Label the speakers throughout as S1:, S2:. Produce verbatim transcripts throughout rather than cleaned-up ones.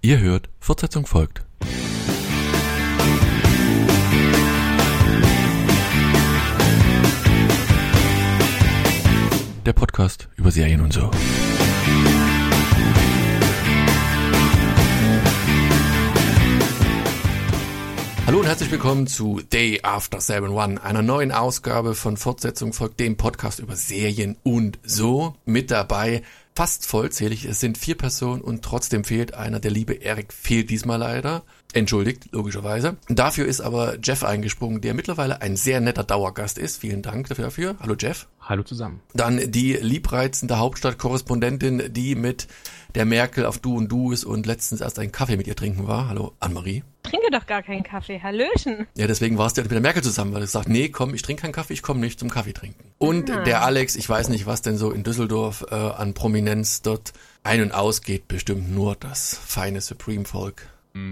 S1: Ihr hört, Fortsetzung folgt. Der Podcast über Serien und so. Hallo und herzlich willkommen zu Day After Seven One, einer neuen Ausgabe von Fortsetzung folgt, dem Podcast über Serien und so. Mit dabei, fast vollzählig, es sind vier Personen und trotzdem fehlt einer. Der liebe Erik fehlt diesmal leider. Entschuldigt, logischerweise. Dafür ist aber Jeff eingesprungen, der mittlerweile ein sehr netter Dauergast ist. Vielen Dank dafür. Hallo Jeff.
S2: Hallo zusammen.
S1: Dann die liebreizende Hauptstadtkorrespondentin, die mit der Merkel auf Du und Du ist und letztens erst einen Kaffee mit ihr trinken war. Hallo Annemarie.
S3: Trinke doch gar keinen Kaffee, Hallöchen.
S1: Ja, deswegen warst du ja mit der Merkel zusammen, weil du sagst, nee, komm, ich trinke keinen Kaffee, ich komme nicht zum Kaffee trinken. Und ah. der Alex, ich weiß nicht, was denn so in Düsseldorf äh, an Prominenz dort ein- und ausgeht, bestimmt nur das feine Supreme-Volk.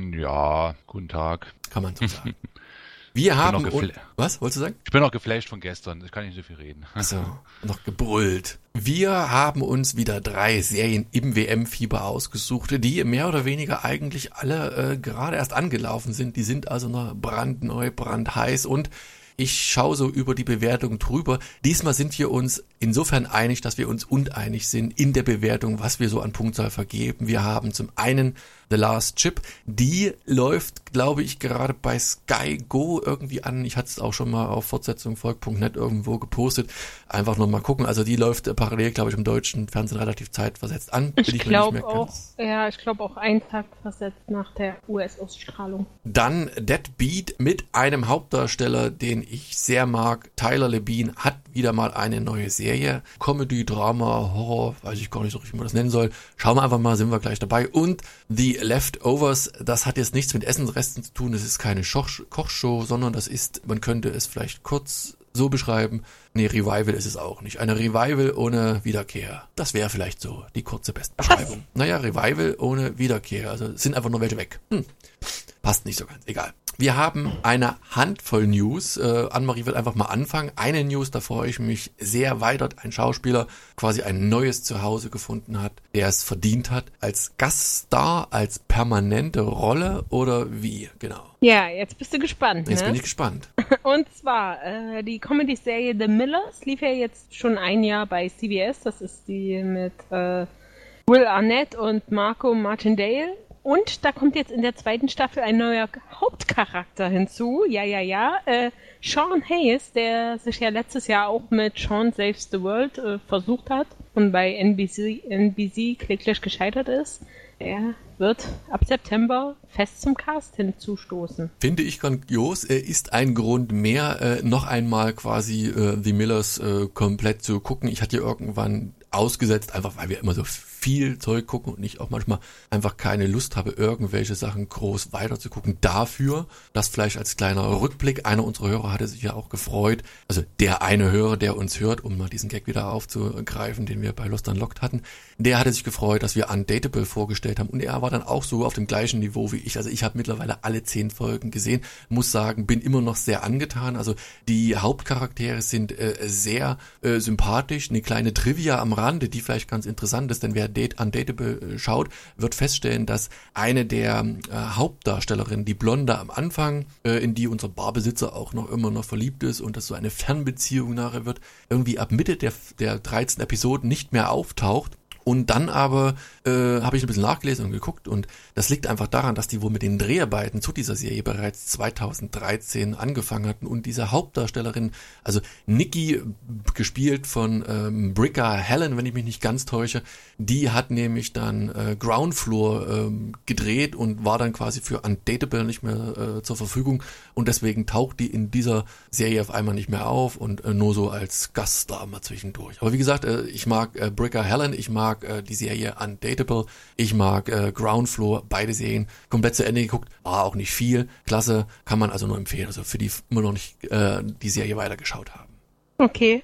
S2: Ja, guten Tag.
S1: Kann man so sagen. Wir haben... Und, was, wolltest du sagen?
S2: Ich bin auch geflasht von gestern, ich kann nicht so viel reden.
S1: Also, noch gebrüllt. Wir haben uns wieder drei Serien im W M-Fieber ausgesucht, die mehr oder weniger eigentlich alle äh, gerade erst angelaufen sind. Die sind also noch brandneu, brandheiß und ich schaue so über die Bewertung drüber. Diesmal sind wir uns insofern einig, dass wir uns uneinig sind in der Bewertung, was wir so an Punktzahl vergeben. Wir haben zum einen The Last Chip. Die läuft, glaube ich, gerade bei Sky Go irgendwie an. Ich hatte es auch schon mal auf fortsetzung volk punkt net irgendwo gepostet. Einfach noch mal gucken. Also die läuft parallel, glaube ich, im deutschen Fernsehen relativ zeitversetzt an.
S3: Ich, ich glaube auch, ja, ich glaube auch einen Tag versetzt nach der U S-Ausstrahlung.
S1: Dann Deadbeat mit einem Hauptdarsteller, den ich sehr mag. Tyler Labine hat wieder mal eine neue Serie. Comedy, Drama, Horror, weiß ich gar nicht so richtig, wie man das nennen soll. Schauen wir einfach mal, sind wir gleich dabei. Und The Leftovers, das hat jetzt nichts mit Essensresten zu tun. Das ist keine Koch- Kochshow, sondern das ist, man könnte es vielleicht kurz so beschreiben. Nee, Revival ist es auch nicht. Eine Revival ohne Wiederkehr. Das wäre vielleicht so die kurze Bestbeschreibung. Naja, Revival ohne Wiederkehr. Also es sind einfach nur welche weg. Hm. Passt nicht so ganz. Egal. Wir haben eine Handvoll News. Äh, Annemarie wird einfach mal anfangen. Eine News, da freue ich mich sehr weiter. Ein Schauspieler quasi ein neues Zuhause gefunden hat, der es verdient hat. Als Gaststar, als permanente Rolle oder wie? Genau.
S3: Ja, jetzt bist du gespannt.
S1: Jetzt
S3: ne?
S1: bin ich gespannt.
S3: Und zwar, äh, die Comedy-Serie The Millers lief ja jetzt schon ein Jahr bei C B S. Das ist die mit äh, Will Arnett und Marco Martindale. Und da kommt jetzt in der zweiten Staffel ein neuer Hauptcharakter hinzu. Ja, ja, ja. Äh, Sean Hayes, der sich ja letztes Jahr auch mit Sean Saves the World äh, versucht hat und bei N B C, N B C kläglich gescheitert ist. Er wird ab September fest zum Cast hinzustoßen.
S1: Finde ich grandios. Er ist ein Grund mehr, äh, noch einmal quasi äh, The Millers äh, komplett zu gucken. Ich hatte ja irgendwann ausgesetzt, einfach weil wir immer so viel Zeug gucken und ich auch manchmal einfach keine Lust habe, irgendwelche Sachen groß weiter zu gucken. Dafür, das vielleicht als kleiner Rückblick, einer unserer Hörer hatte sich ja auch gefreut, also der eine Hörer, der uns hört, um mal diesen Gag wieder aufzugreifen, den wir bei Lost Unlocked hatten, der hatte sich gefreut, dass wir Undateable vorgestellt haben und er war dann auch so auf dem gleichen Niveau wie ich. Also ich habe mittlerweile alle zehn Folgen gesehen, muss sagen, bin immer noch sehr angetan. Also die Hauptcharaktere sind äh, sehr äh, sympathisch. Eine kleine Trivia am Rande, die vielleicht ganz interessant ist, denn wer Date Undateable schaut, wird feststellen, dass eine der äh, Hauptdarstellerinnen, die Blonde am Anfang, äh, in die unser Barbesitzer auch noch immer noch verliebt ist und das so eine Fernbeziehung nachher wird, irgendwie ab Mitte der, der dreizehn Episoden nicht mehr auftaucht. Und dann aber äh, habe ich ein bisschen nachgelesen und geguckt und das liegt einfach daran, dass die wohl mit den Dreharbeiten zu dieser Serie bereits zweitausenddreizehn angefangen hatten und diese Hauptdarstellerin, also Nikki, gespielt von ähm, Bricka Helen, wenn ich mich nicht ganz täusche, die hat nämlich dann äh, Ground Floor ähm, gedreht und war dann quasi für Undateable nicht mehr äh, zur Verfügung und deswegen taucht die in dieser Serie auf einmal nicht mehr auf und äh, nur so als Gaststar mal zwischendurch. Aber wie gesagt, äh, ich mag äh, Bricka Helen, ich mag äh, die Serie Undateable, ich mag äh, Ground Floor, beide Serien komplett zu Ende geguckt, war auch nicht viel, klasse, kann man also nur empfehlen, also für die immer noch nicht äh, die Serie weitergeschaut haben.
S3: Okay.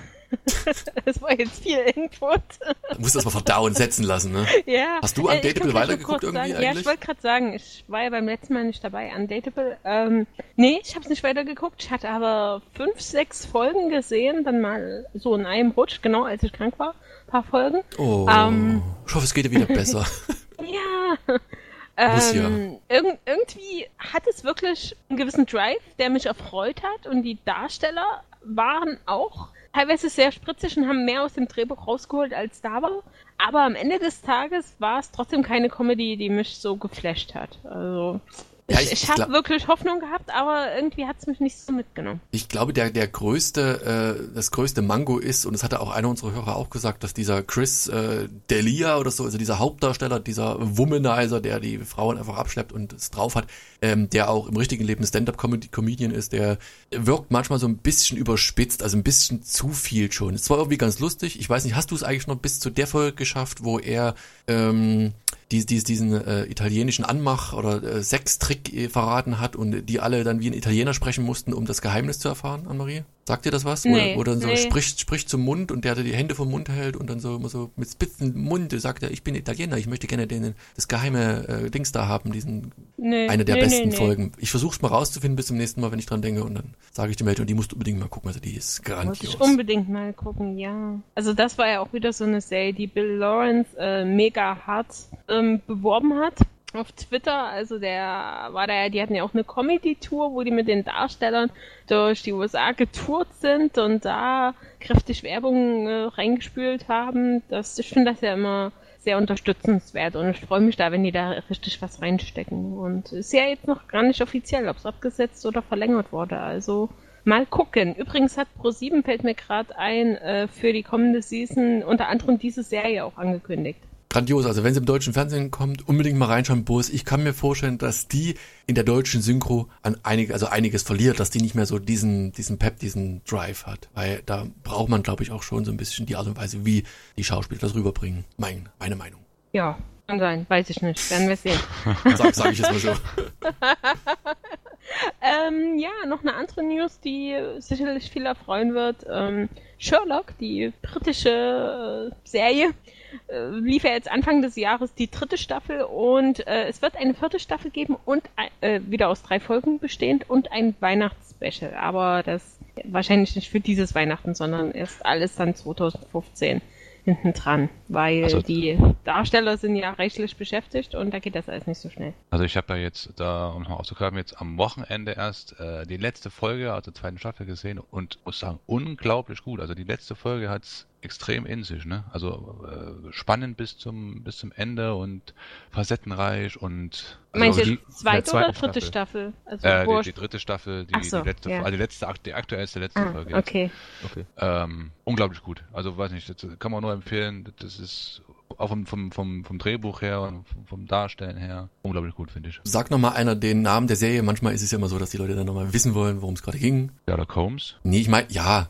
S3: Das war jetzt viel Input.
S1: Du musst das mal verdauen, setzen lassen, ne?
S3: Ja.
S1: Hast du Undateable weitergeguckt irgendwie
S3: sagen,
S1: eigentlich?
S3: Ja, ich wollte gerade sagen, ich war ja beim letzten Mal nicht dabei. Undateable, ähm, nee, ich habe es nicht weitergeguckt. Ich hatte aber fünf, sechs Folgen gesehen, dann mal so in einem Rutsch, genau als ich krank war, ein paar Folgen.
S1: Oh,
S3: ähm,
S1: ich hoffe, es geht dir wieder besser.
S3: Ja,
S1: Muss ja.
S3: Ähm, irg- irgendwie hat es wirklich einen gewissen Drive, der mich erfreut hat und die Darsteller waren auch teilweise sehr spritzig und haben mehr aus dem Drehbuch rausgeholt, als da war. Aber am Ende des Tages war es trotzdem keine Comedy, die mich so geflasht hat. Also
S1: Ja,
S3: ich,
S1: ich-
S3: ich
S1: ich
S3: habe
S1: glaub-
S3: wirklich Hoffnung gehabt, aber irgendwie hat es mich nicht so mitgenommen.
S1: Ich glaube, der der größte, äh, das größte Mango ist, und das hatte auch einer unserer Hörer auch gesagt, dass dieser Chris äh, D'Elia oder so, also dieser Hauptdarsteller, dieser Womanizer, der die Frauen einfach abschleppt und es drauf hat, ähm, der auch im richtigen Leben Stand-Up-Comedian ist, der wirkt manchmal so ein bisschen überspitzt, also ein bisschen zu viel schon. Es war irgendwie ganz lustig. Ich weiß nicht, hast du es eigentlich noch bis zu der Folge geschafft, wo er ähm, die, die, diesen äh, italienischen Anmach oder äh, Sextrick äh, verraten hat und die alle dann wie ein Italiener sprechen mussten, um das Geheimnis zu erfahren, Anne-Marie? Sagt dir das was?
S3: Nee,
S1: wo, wo dann so
S3: nee.
S1: spricht, spricht zum Mund und der die Hände vom Mund hält und dann so immer so mit spitzen Mund sagt er, ich bin Italiener, ich möchte gerne den, das geheime äh, Dings da haben, diesen
S3: Nee,
S1: eine der
S3: nee,
S1: besten
S3: nee, nee.
S1: Folgen. Ich versuch's mal rauszufinden bis zum nächsten Mal, wenn ich dran denke und dann sage ich dir Welt und die musst du unbedingt mal gucken, also die ist
S3: Muss
S1: grandios.
S3: ich unbedingt mal gucken, ja. Also das war ja auch wieder so eine Serie, die Bill Lawrence äh, mega hart ähm, beworben hat auf Twitter. Also der war da, die hatten ja auch eine Comedy-Tour, wo die mit den Darstellern durch die U S A getourt sind und da kräftig Werbung äh, reingespült haben. Das, ich finde das ja immer sehr unterstützenswert und ich freue mich da, wenn die da richtig was reinstecken. Und ist ja jetzt noch gar nicht offiziell, ob es abgesetzt oder verlängert wurde. Also mal gucken. Übrigens hat ProSieben, fällt mir gerade ein, äh, für die kommende Season unter anderem diese Serie auch angekündigt.
S1: Grandios, also wenn sie im deutschen Fernsehen kommt, unbedingt mal reinschauen, Boris. Ich kann mir vorstellen, dass die in der deutschen Synchro an einig, also einiges verliert, dass die nicht mehr so diesen, diesen Pep, diesen Drive hat. Weil da braucht man, glaube ich, auch schon so ein bisschen die Art und Weise, wie die Schauspieler das rüberbringen. Mein, meine Meinung.
S3: Ja, kann sein, weiß ich nicht. Werden wir sehen.
S1: Sag, sag ich jetzt mal so.
S3: ähm, ja, noch eine andere News, die sicherlich viel erfreuen wird. Ähm, Sherlock, die britische äh, Serie, äh, lief ja jetzt Anfang des Jahres die dritte Staffel und äh, es wird eine vierte Staffel geben und äh, wieder aus drei Folgen bestehend und ein Weihnachtsspecial. Aber das wahrscheinlich nicht für dieses Weihnachten, sondern erst alles dann zwanzig fünfzehn hinten dran, weil
S2: Also-
S3: die Darsteller sind ja reichlich beschäftigt und da geht das alles nicht so schnell.
S2: Also ich habe ja jetzt, da um noch auszugraben, jetzt am Wochenende erst äh, die letzte Folge, also zweite Staffel gesehen und muss sagen, unglaublich gut. Also die letzte Folge hat's extrem in sich, ne? Also äh, spannend bis zum bis zum Ende und facettenreich und also
S3: Meinst du
S2: die-
S3: jetzt
S2: in der
S3: zweite oder
S2: zweiten
S3: dritte Staffel? Also
S2: Äh,
S3: wo-
S2: die, die dritte Staffel, die,
S3: Ach so,
S2: die letzte,
S3: ja.
S2: also die letzte, akt- die aktuellste letzte
S3: ah,
S2: Folge. jetzt.
S3: okay.
S4: Okay.
S2: Ähm, unglaublich gut. Also weiß nicht, das kann man nur empfehlen. Das ist auch vom, vom, vom, vom Drehbuch her und vom, vom Darstellen her unglaublich gut, finde ich.
S1: Sag nochmal einer den Namen der Serie. Manchmal ist es ja immer so, dass die Leute dann nochmal wissen wollen, worum es gerade ging.
S2: Sherlock Holmes.
S1: Nee, ich meine, ja.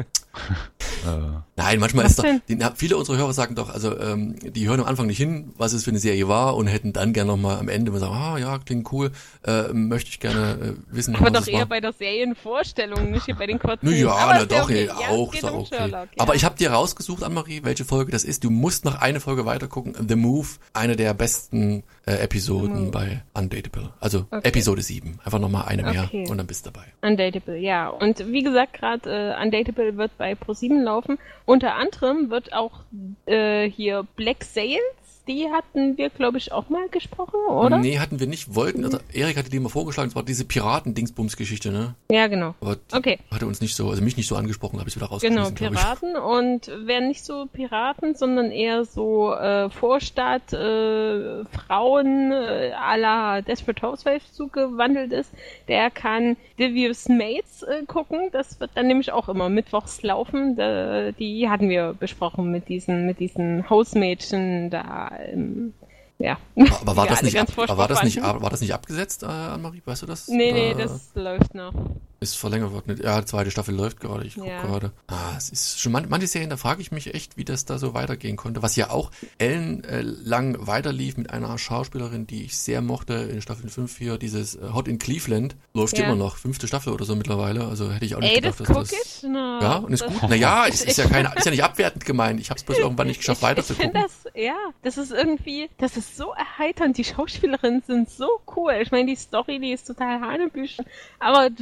S2: Äh,
S1: Nein, manchmal
S3: Was
S1: ist doch,
S3: denn?
S1: die, na, viele unserer Hörer sagen doch, also ähm, die hören am Anfang nicht hin, was es für eine Serie war und hätten dann gerne nochmal am Ende mal sagen, ah ja, klingt cool, äh, möchte ich gerne äh, wissen,
S3: Aber
S1: was
S3: doch
S1: es
S3: eher
S1: war.
S3: bei der Serienvorstellung, nicht hier bei den kurzen.
S1: Na ja,
S3: Aber
S1: na
S3: ist ja
S1: doch,
S3: okay.
S1: ey,
S3: Ja,
S1: auch,
S3: es geht
S1: ist auch
S3: um
S1: okay.
S3: Sherlock, ja.
S1: Aber ich habe dir rausgesucht, Anne-Marie, welche Folge das ist. Du musst noch eine Folge weiter gucken. The Move, eine der besten äh, Episoden
S3: The Move.
S1: bei Undateable. Also
S3: Okay.
S1: Episode sieben. Einfach nochmal eine mehr
S3: Okay.
S1: und dann bist du dabei.
S3: Undateable, ja. Und wie gesagt, gerade äh, Undateable wird bei ProSieben laufen. Unter anderem wird auch äh, hier Black Sails, die hatten wir, glaube ich, auch mal gesprochen, oder?
S1: Nee, hatten wir nicht, wollten, also Erik hatte die mal vorgeschlagen, es war diese Piraten-Dingsbums-Geschichte, ne?
S3: Ja, genau.
S1: Aber die
S3: Okay.
S1: hatte uns nicht so, also mich nicht so angesprochen, habe ich wieder
S3: Genau,
S1: rausgeschmissen, glaub ich.
S3: Piraten und werden nicht so Piraten, sondern eher so äh, Vorstadt, äh, Frauen äh, à la Desperate Housewives zugewandelt ist, der kann Devious Mates äh, gucken. Das wird dann nämlich auch immer mittwochs laufen. Da, die hatten wir besprochen mit diesen, mit diesen Hausmädchen da. Ähm, ja.
S1: Aber war
S3: Die
S1: das
S3: alle
S1: nicht,
S3: ganz
S1: ab, aber
S3: furchtbar
S1: war das nicht,
S3: fanden.
S1: war das nicht abgesetzt, äh, Anne-Marie, weißt du das?
S3: Nee, nee,
S1: Oder
S3: das läuft noch.
S1: ist verlängert worden. Ja, die zweite Staffel läuft gerade, ich gucke
S3: Ja.
S1: gerade. Ah, es ist schon man, manche Serien, da frage ich mich echt, wie das da so weitergehen konnte. Was ja auch ellenlang weiterlief mit einer Schauspielerin, die ich sehr mochte in Staffel fünf hier, dieses äh, Hot in Cleveland, läuft
S3: Ja.
S1: immer noch, fünfte Staffel oder so mittlerweile, also hätte ich auch nicht
S3: Ey, das
S1: gedacht,
S3: guck
S1: dass das...
S3: ich? Na,
S1: Ja, und ist
S3: das-
S1: gut. Naja, es ist ja keine, ist ja nicht abwertend gemeint. Ich habe es bloß irgendwann nicht geschafft,
S3: ich,
S1: weiter
S3: ich
S1: zu
S3: finde
S1: gucken.
S3: das, ja, das ist irgendwie, das ist so erheiternd. Die Schauspielerinnen sind so cool. Ich meine, die Story, die ist total hanebüchen, aber du siehst richtig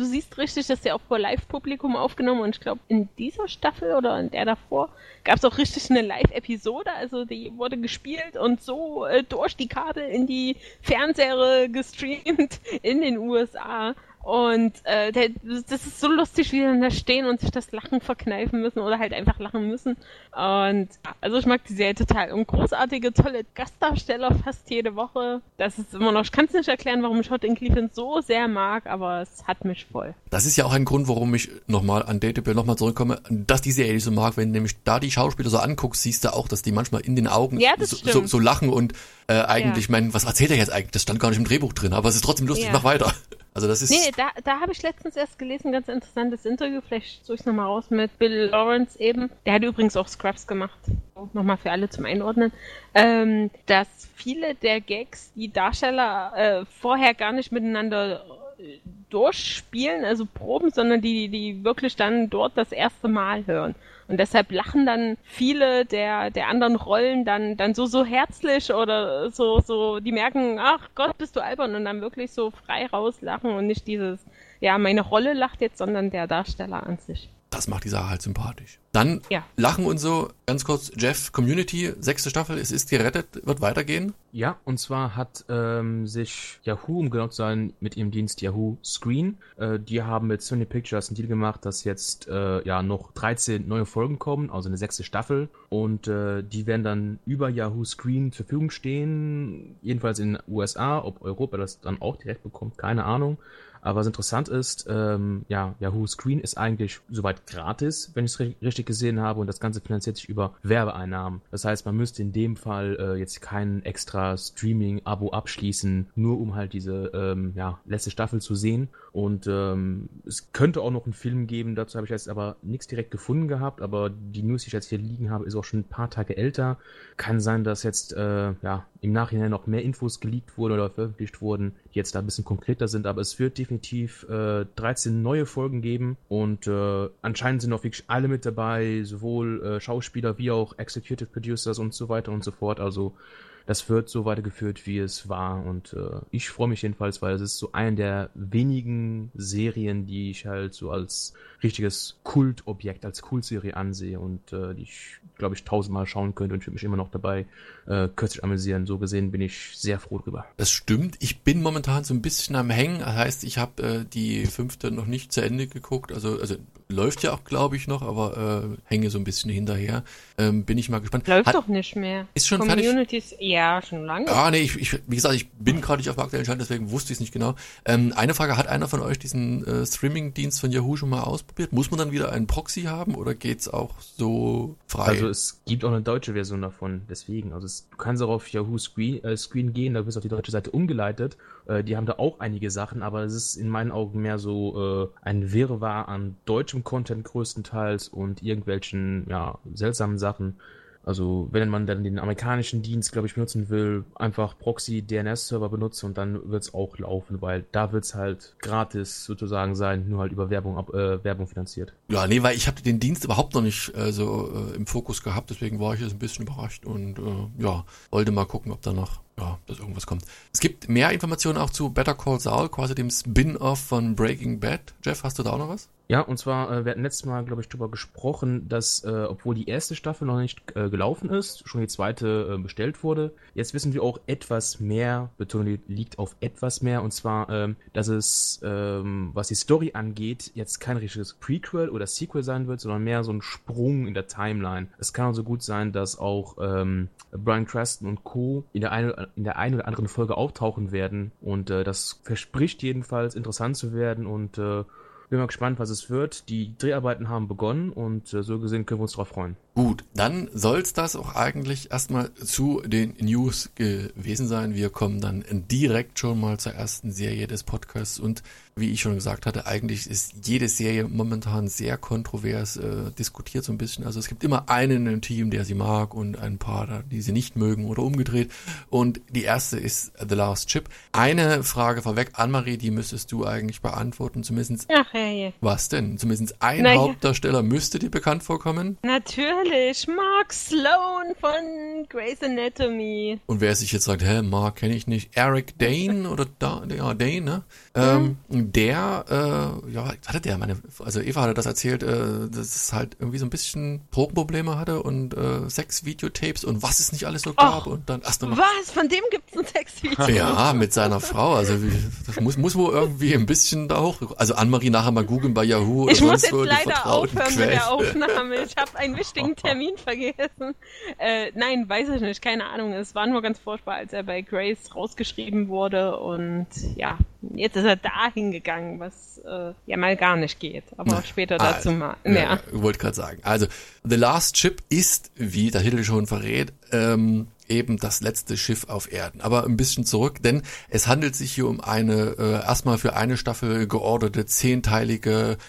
S3: richtig, dass sie auch vor Live-Publikum aufgenommen und ich glaube, in dieser Staffel oder in der davor gab es auch richtig eine Live-Episode, also die wurde gespielt und so äh, durch die Kabel in die Fernseher gestreamt in den U S A. Und äh, der, das ist so lustig, wie die dann da stehen und sich das Lachen verkneifen müssen oder halt einfach lachen müssen. Und also ich mag die Serie total. Und großartige, tolle Gastdarsteller fast jede Woche. Das ist immer noch, ich kann es nicht erklären, warum ich Hot in Cleveland so sehr mag, aber es hat mich voll.
S1: Das ist ja auch ein Grund, warum ich nochmal an Dateable nochmal zurückkomme, dass die Serie so mag. Wenn du nämlich da die Schauspieler so anguckst, siehst du auch, dass die manchmal in den Augen
S3: ja, das
S1: so,
S3: stimmt.
S1: so, so lachen und äh, eigentlich
S3: ja.
S1: meinen, was erzählt er jetzt eigentlich? Das stand gar nicht im Drehbuch drin, aber es ist trotzdem lustig,
S3: ja.
S1: mach weiter. Also das ist...
S3: Nee, da, da habe ich letztens erst gelesen, ein ganz interessantes Interview, vielleicht suche ich es nochmal raus, mit Bill Lawrence eben. Der hat übrigens auch Scrubs gemacht, nochmal für alle zum Einordnen, ähm, dass viele der Gags die Darsteller äh, vorher gar nicht miteinander äh, durchspielen, also proben, sondern die, die wirklich dann dort das erste Mal hören. Und deshalb lachen dann viele der, der anderen Rollen dann, dann so, so herzlich oder so, so, die merken, ach Gott, bist du albern und dann wirklich so frei rauslachen und nicht dieses, ja, meine Rolle lacht jetzt, sondern der Darsteller an sich.
S1: Das macht die Sache halt sympathisch. Dann
S3: ja.
S1: Lachen und so, ganz kurz, Jeff, Community, sechste Staffel, es ist gerettet, wird weitergehen?
S4: Ja, und zwar hat ähm, sich Yahoo, um genau zu sein, mit ihrem Dienst Yahoo Screen, äh, die haben mit Sony Pictures einen Deal gemacht, dass jetzt äh, ja noch dreizehn neue Folgen kommen, also eine sechste Staffel, und äh, die werden dann über Yahoo Screen zur Verfügung stehen, jedenfalls in den U S A, ob Europa das dann auch direkt bekommt, keine Ahnung. Aber was interessant ist, ähm, ja, Yahoo Screen ist eigentlich soweit gratis, wenn ich es richtig gesehen habe, und das Ganze finanziert sich über Werbeeinnahmen. Das heißt, man müsste in dem Fall äh, jetzt kein extra Streaming-Abo abschließen, nur um halt diese ähm, ja, letzte Staffel zu sehen. Und ähm, es könnte auch noch einen Film geben, dazu habe ich jetzt aber nichts direkt gefunden gehabt, aber die News, die ich jetzt hier liegen habe, ist auch schon ein paar Tage älter. Kann sein, dass jetzt äh, ja im Nachhinein noch mehr Infos geleakt wurden oder veröffentlicht wurden, die jetzt da ein bisschen konkreter sind, aber es wird definitiv äh, dreizehn neue Folgen geben und äh, anscheinend sind auch wirklich alle mit dabei, sowohl äh, Schauspieler wie auch Executive Producers und so weiter und so fort, also das wird so weitergeführt, wie es war, und äh, ich freue mich jedenfalls, weil es ist so eine der wenigen Serien, die ich halt so als richtiges Kultobjekt, als Kultserie ansehe und äh, die ich, glaube ich, tausendmal schauen könnte und ich würde mich immer noch dabei äh, kürzlich amüsieren. So gesehen bin ich sehr froh drüber.
S1: Das stimmt. Ich bin momentan so ein bisschen am Hängen. Das heißt, ich habe äh, die fünfte noch nicht zu Ende geguckt. Also, also läuft ja auch, glaube ich, noch, aber äh, hänge so ein bisschen hinterher. Ähm, bin ich mal gespannt.
S3: Läuft
S1: Hat,
S3: doch nicht mehr.
S1: Ist schon
S3: Communities,
S1: fertig?
S3: Ja, schon lange.
S1: Ah, nee, ich, ich, wie gesagt, ich bin gerade nicht auf dem aktuellen Stand, deswegen wusste ich es nicht genau. Ähm, eine Frage, hat einer von euch diesen äh, Streaming-Dienst von Yahoo schon mal ausprobiert? Muss man dann wieder einen Proxy haben oder geht's auch so frei?
S4: Also es gibt auch eine deutsche Version davon, deswegen. Also es, du kannst auch auf Yahoo Screen, äh, Screen gehen, da wirst du auf die deutsche Seite umgeleitet. Äh, die haben da auch einige Sachen, aber es ist in meinen Augen mehr so äh, ein Wirrwarr an deutschem Content größtenteils und irgendwelchen, ja, seltsamen Sachen. Also wenn man dann den amerikanischen Dienst, glaube ich, benutzen will, einfach Proxy-D N S-Server benutzen und dann wird's auch laufen, weil da wird's halt gratis sozusagen sein, nur halt über Werbung ab, äh, Werbung finanziert.
S1: Ja, nee, weil ich habe den Dienst überhaupt noch nicht äh, so äh, im Fokus gehabt, deswegen war ich jetzt ein bisschen überrascht und äh, ja, wollte mal gucken, ob da noch ja, dass irgendwas kommt. Es gibt mehr Informationen auch zu Better Call Saul, quasi dem Spin-Off von Breaking Bad. Jeff, hast du da auch noch was?
S4: Ja, und zwar, äh, wir hatten letztes Mal, glaube ich, darüber gesprochen, dass, äh, obwohl die erste Staffel noch nicht äh, gelaufen ist, schon die zweite äh, bestellt wurde. Jetzt wissen wir auch etwas mehr, Betonung liegt auf etwas mehr, und zwar, ähm, dass es, ähm, was die Story angeht, jetzt kein richtiges Prequel oder Sequel sein wird, sondern mehr so ein Sprung in der Timeline. Es kann also gut sein, dass auch ähm, Bryan Cranston und Co. in der einen in der einen oder anderen Folge auftauchen werden, und äh, das verspricht jedenfalls interessant zu werden, und äh, bin mal gespannt, was es wird. Die Dreharbeiten haben begonnen und äh, so gesehen können wir uns darauf freuen.
S1: Gut, dann soll's das auch eigentlich erstmal zu den News gewesen sein. Wir kommen dann direkt schon mal zur ersten Serie des Podcasts, und wie ich schon gesagt hatte, eigentlich ist jede Serie momentan sehr kontrovers äh, diskutiert so ein bisschen. Also es gibt immer einen im Team, der sie mag, und ein paar, die sie nicht mögen oder umgedreht. Und die erste ist The Last Chip. Eine Frage vorweg, Annemarie, die müsstest du eigentlich beantworten, zumindest.
S3: Ach, ja, ja.
S1: Was denn? Zumindest ein
S3: Na,
S1: Hauptdarsteller ja. müsste dir bekannt vorkommen?
S3: Natürlich. Natürlich, Mark Sloan von Grey's Anatomy.
S1: Und wer sich jetzt sagt, hä, Mark kenne ich nicht, Eric Dane oder da, ja, Dane, ne? Ähm, mhm. Der, äh, ja, hatte der, meine, also Eva hatte das erzählt, äh, dass es halt irgendwie so ein bisschen Drogenprobleme hatte und äh, Sex-Videotapes und was es nicht alles so gab.
S3: Och,
S1: und dann erst noch.
S3: Was? Von dem gibt's ein Sex-Video?
S1: Ja, mit seiner Frau. Also wie, das muss, muss wohl irgendwie ein bisschen da hoch. Also Annemarie nachher mal googeln bei Yahoo. Oder
S3: ich muss
S1: sonst
S3: jetzt
S1: wo die
S3: leider aufhören
S1: Quellen.
S3: mit der Aufnahme. Ich habe einen wichtigen Termin vergessen. Äh, nein, weiß ich nicht. Keine Ahnung. Es war nur ganz furchtbar, als er bei Grace rausgeschrieben wurde. Und ja, jetzt ist er dahin gegangen, was äh, ja mal gar nicht geht. Aber
S1: Na,
S3: später
S1: also,
S3: dazu mal mehr.
S1: Ja, ich wollte gerade sagen. Also, The Last Ship ist, wie der Titel schon verrät, ähm, eben das letzte Schiff auf Erden. Aber ein bisschen zurück, denn es handelt sich hier um eine äh, erstmal für eine Staffel georderte zehnteilige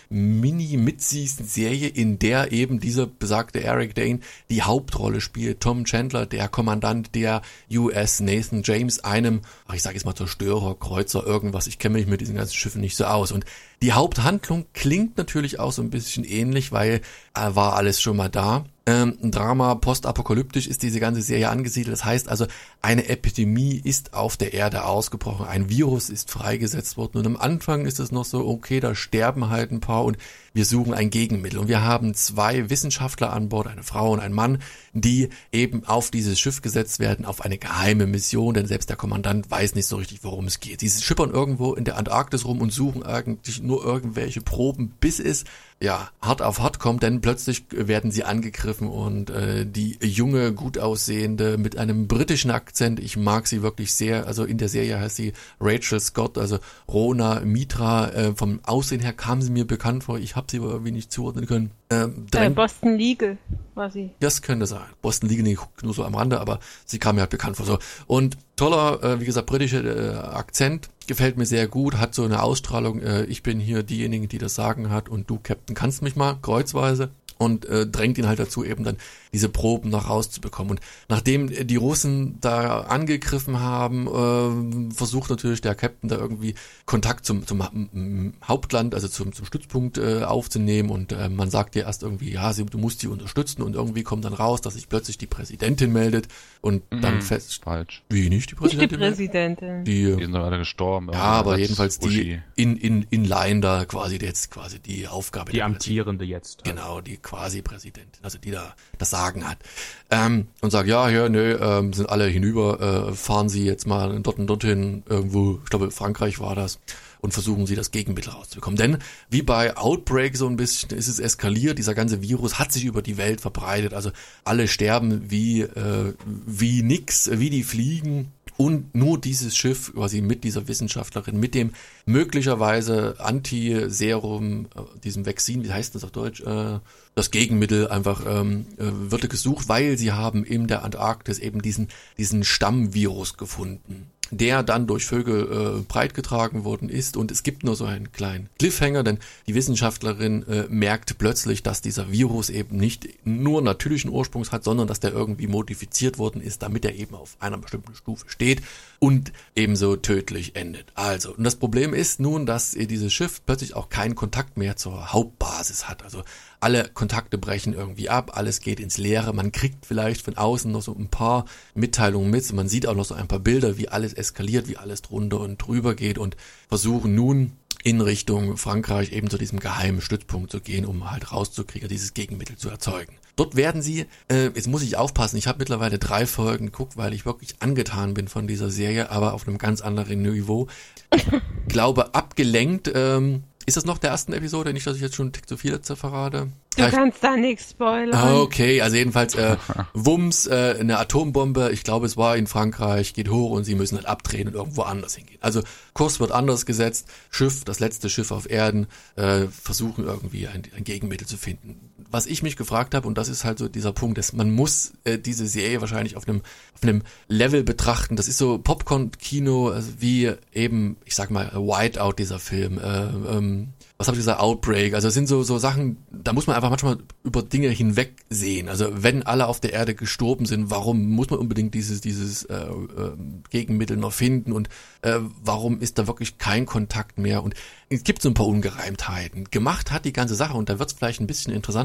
S1: Mini-Mid-Season-Serie, in der eben dieser besagte Eric Dane die Hauptrolle spielt. Tom Chandler, der Kommandant der U S Nathan James, einem, ach, ich sage jetzt mal Zerstörer, Kreuzer, irgendwas. Ich kenne mich mit diesen ganzen Schiffen nicht so aus. Und die Haupthandlung klingt natürlich auch so ein bisschen ähnlich, weil äh, war alles schon mal da. Ähm, ein Drama, postapokalyptisch ist diese ganze Serie angesiedelt. Das heißt also, eine Epidemie ist auf der Erde ausgebrochen. Ein Virus ist freigesetzt worden. Und am Anfang ist es noch so, okay, da sterben halt ein paar und wir suchen ein Gegenmittel. Und wir haben zwei Wissenschaftler an Bord, eine Frau und ein Mann, die eben auf dieses Schiff gesetzt werden, auf eine geheime Mission, denn selbst der Kommandant weiß nicht so richtig, worum es geht. Sie schippern irgendwo in der Antarktis rum und suchen eigentlich nur irgendwelche Proben, bis es ja hart auf hart kommt, denn plötzlich werden sie angegriffen und äh, die junge, gut aussehende mit einem britischen Akzent, ich mag sie wirklich sehr, also in der Serie heißt sie Rachel Scott, also Rona Mitra, äh, vom Aussehen her kam sie mir bekannt vor, ich habe sie aber irgendwie nicht zuordnen können. Ähm,
S3: äh, Boston Legal war sie.
S1: Das könnte sein. Boston Legal, ich gucke nur so am Rande, aber sie kam mir halt bekannt vor. So. Und toller, äh, wie gesagt, britischer äh, Akzent, gefällt mir sehr gut, hat so eine Ausstrahlung, äh, ich bin hier diejenige, die das Sagen hat und du, Captain, kannst mich mal, kreuzweise. Und äh, drängt ihn halt dazu, eben dann diese Proben noch rauszubekommen. Und nachdem die Russen da angegriffen haben, äh, versucht natürlich der Captain da irgendwie Kontakt zum, zum m- Hauptland, also zum, zum Stützpunkt äh, aufzunehmen. Und äh, man sagt dir erst irgendwie, ja, sie, du musst sie unterstützen. Und irgendwie kommt dann raus, dass sich plötzlich die Präsidentin meldet. Und mhm, dann fest...
S2: Falsch.
S1: Wie, nicht die Präsidentin?
S3: Nicht die Präsidentin.
S1: Die,
S2: die sind doch alle gestorben.
S1: Ja, aber jedenfalls die in, in, in Line da quasi jetzt quasi die Aufgabe.
S4: Die amtierende jetzt.
S1: Halt. Genau, die quasi Präsidentin, also die da das Sagen hat. Ähm, und sagt, ja, ja, nö, ähm, sind alle hinüber, äh, fahren Sie jetzt mal dort und dorthin, irgendwo, ich glaube Frankreich war das, und versuchen Sie das Gegenmittel rauszubekommen. Denn wie bei Outbreak so ein bisschen ist es eskaliert, dieser ganze Virus hat sich über die Welt verbreitet, also alle sterben wie, äh, wie nix, wie die Fliegen. Und nur dieses Schiff, quasi mit dieser Wissenschaftlerin, mit dem möglicherweise Anti-Serum, äh, diesem Vakzin, wie heißt das auf Deutsch, äh, das Gegenmittel einfach ähm, äh, wird gesucht, weil sie haben in der Antarktis eben diesen diesen Stammvirus gefunden, der dann durch Vögel äh, breitgetragen worden ist. Und es gibt nur so einen kleinen Cliffhanger, denn die Wissenschaftlerin äh, merkt plötzlich, dass dieser Virus eben nicht nur natürlichen Ursprungs hat, sondern dass der irgendwie modifiziert worden ist, damit er eben auf einer bestimmten Stufe steht und ebenso tödlich endet. Also, und das Problem ist nun, dass äh, dieses Schiff plötzlich auch keinen Kontakt mehr zur Hauptbasis hat. Also alle Kontakte brechen irgendwie ab, alles geht ins Leere, man kriegt vielleicht von außen noch so ein paar Mitteilungen mit, man sieht auch noch so ein paar Bilder, wie alles eskaliert, wie alles drunter und drüber geht und versuchen nun in Richtung Frankreich eben zu diesem geheimen Stützpunkt zu gehen, um halt rauszukriegen, dieses Gegenmittel zu erzeugen. Dort werden sie, äh, jetzt muss ich aufpassen, ich habe mittlerweile drei Folgen geguckt, weil ich wirklich angetan bin von dieser Serie, aber auf einem ganz anderen Niveau. Ich glaube, abgelenkt, ähm, ist das noch der ersten Episode? Nicht, dass ich jetzt schon zu viel dazu verrate.
S3: Du ja, kannst da nichts spoilern.
S1: Okay, also jedenfalls äh, Wumms, äh, eine Atombombe, ich glaube es war in Frankreich, geht hoch und sie müssen halt abdrehen und irgendwo anders hingehen. Also Kurs wird anders gesetzt, Schiff, das letzte Schiff auf Erden, äh, versuchen irgendwie ein, ein Gegenmittel zu finden. Was ich mich gefragt habe, und das ist halt so dieser Punkt, dass man muss äh, diese Serie wahrscheinlich auf einem auf einem Level betrachten. Das ist so Popcorn-Kino, also wie eben, ich sag mal, Whiteout, dieser Film, äh, ähm, was habe ich gesagt, Outbreak, also es sind so so Sachen, da muss man einfach manchmal über Dinge hinwegsehen. Also wenn alle auf der Erde gestorben sind, warum muss man unbedingt dieses dieses äh, äh, Gegenmittel noch finden und äh, warum ist da wirklich kein Kontakt mehr? Und es gibt so ein paar Ungereimtheiten. Gemacht hat die ganze Sache, und da wird es vielleicht ein bisschen interessanter,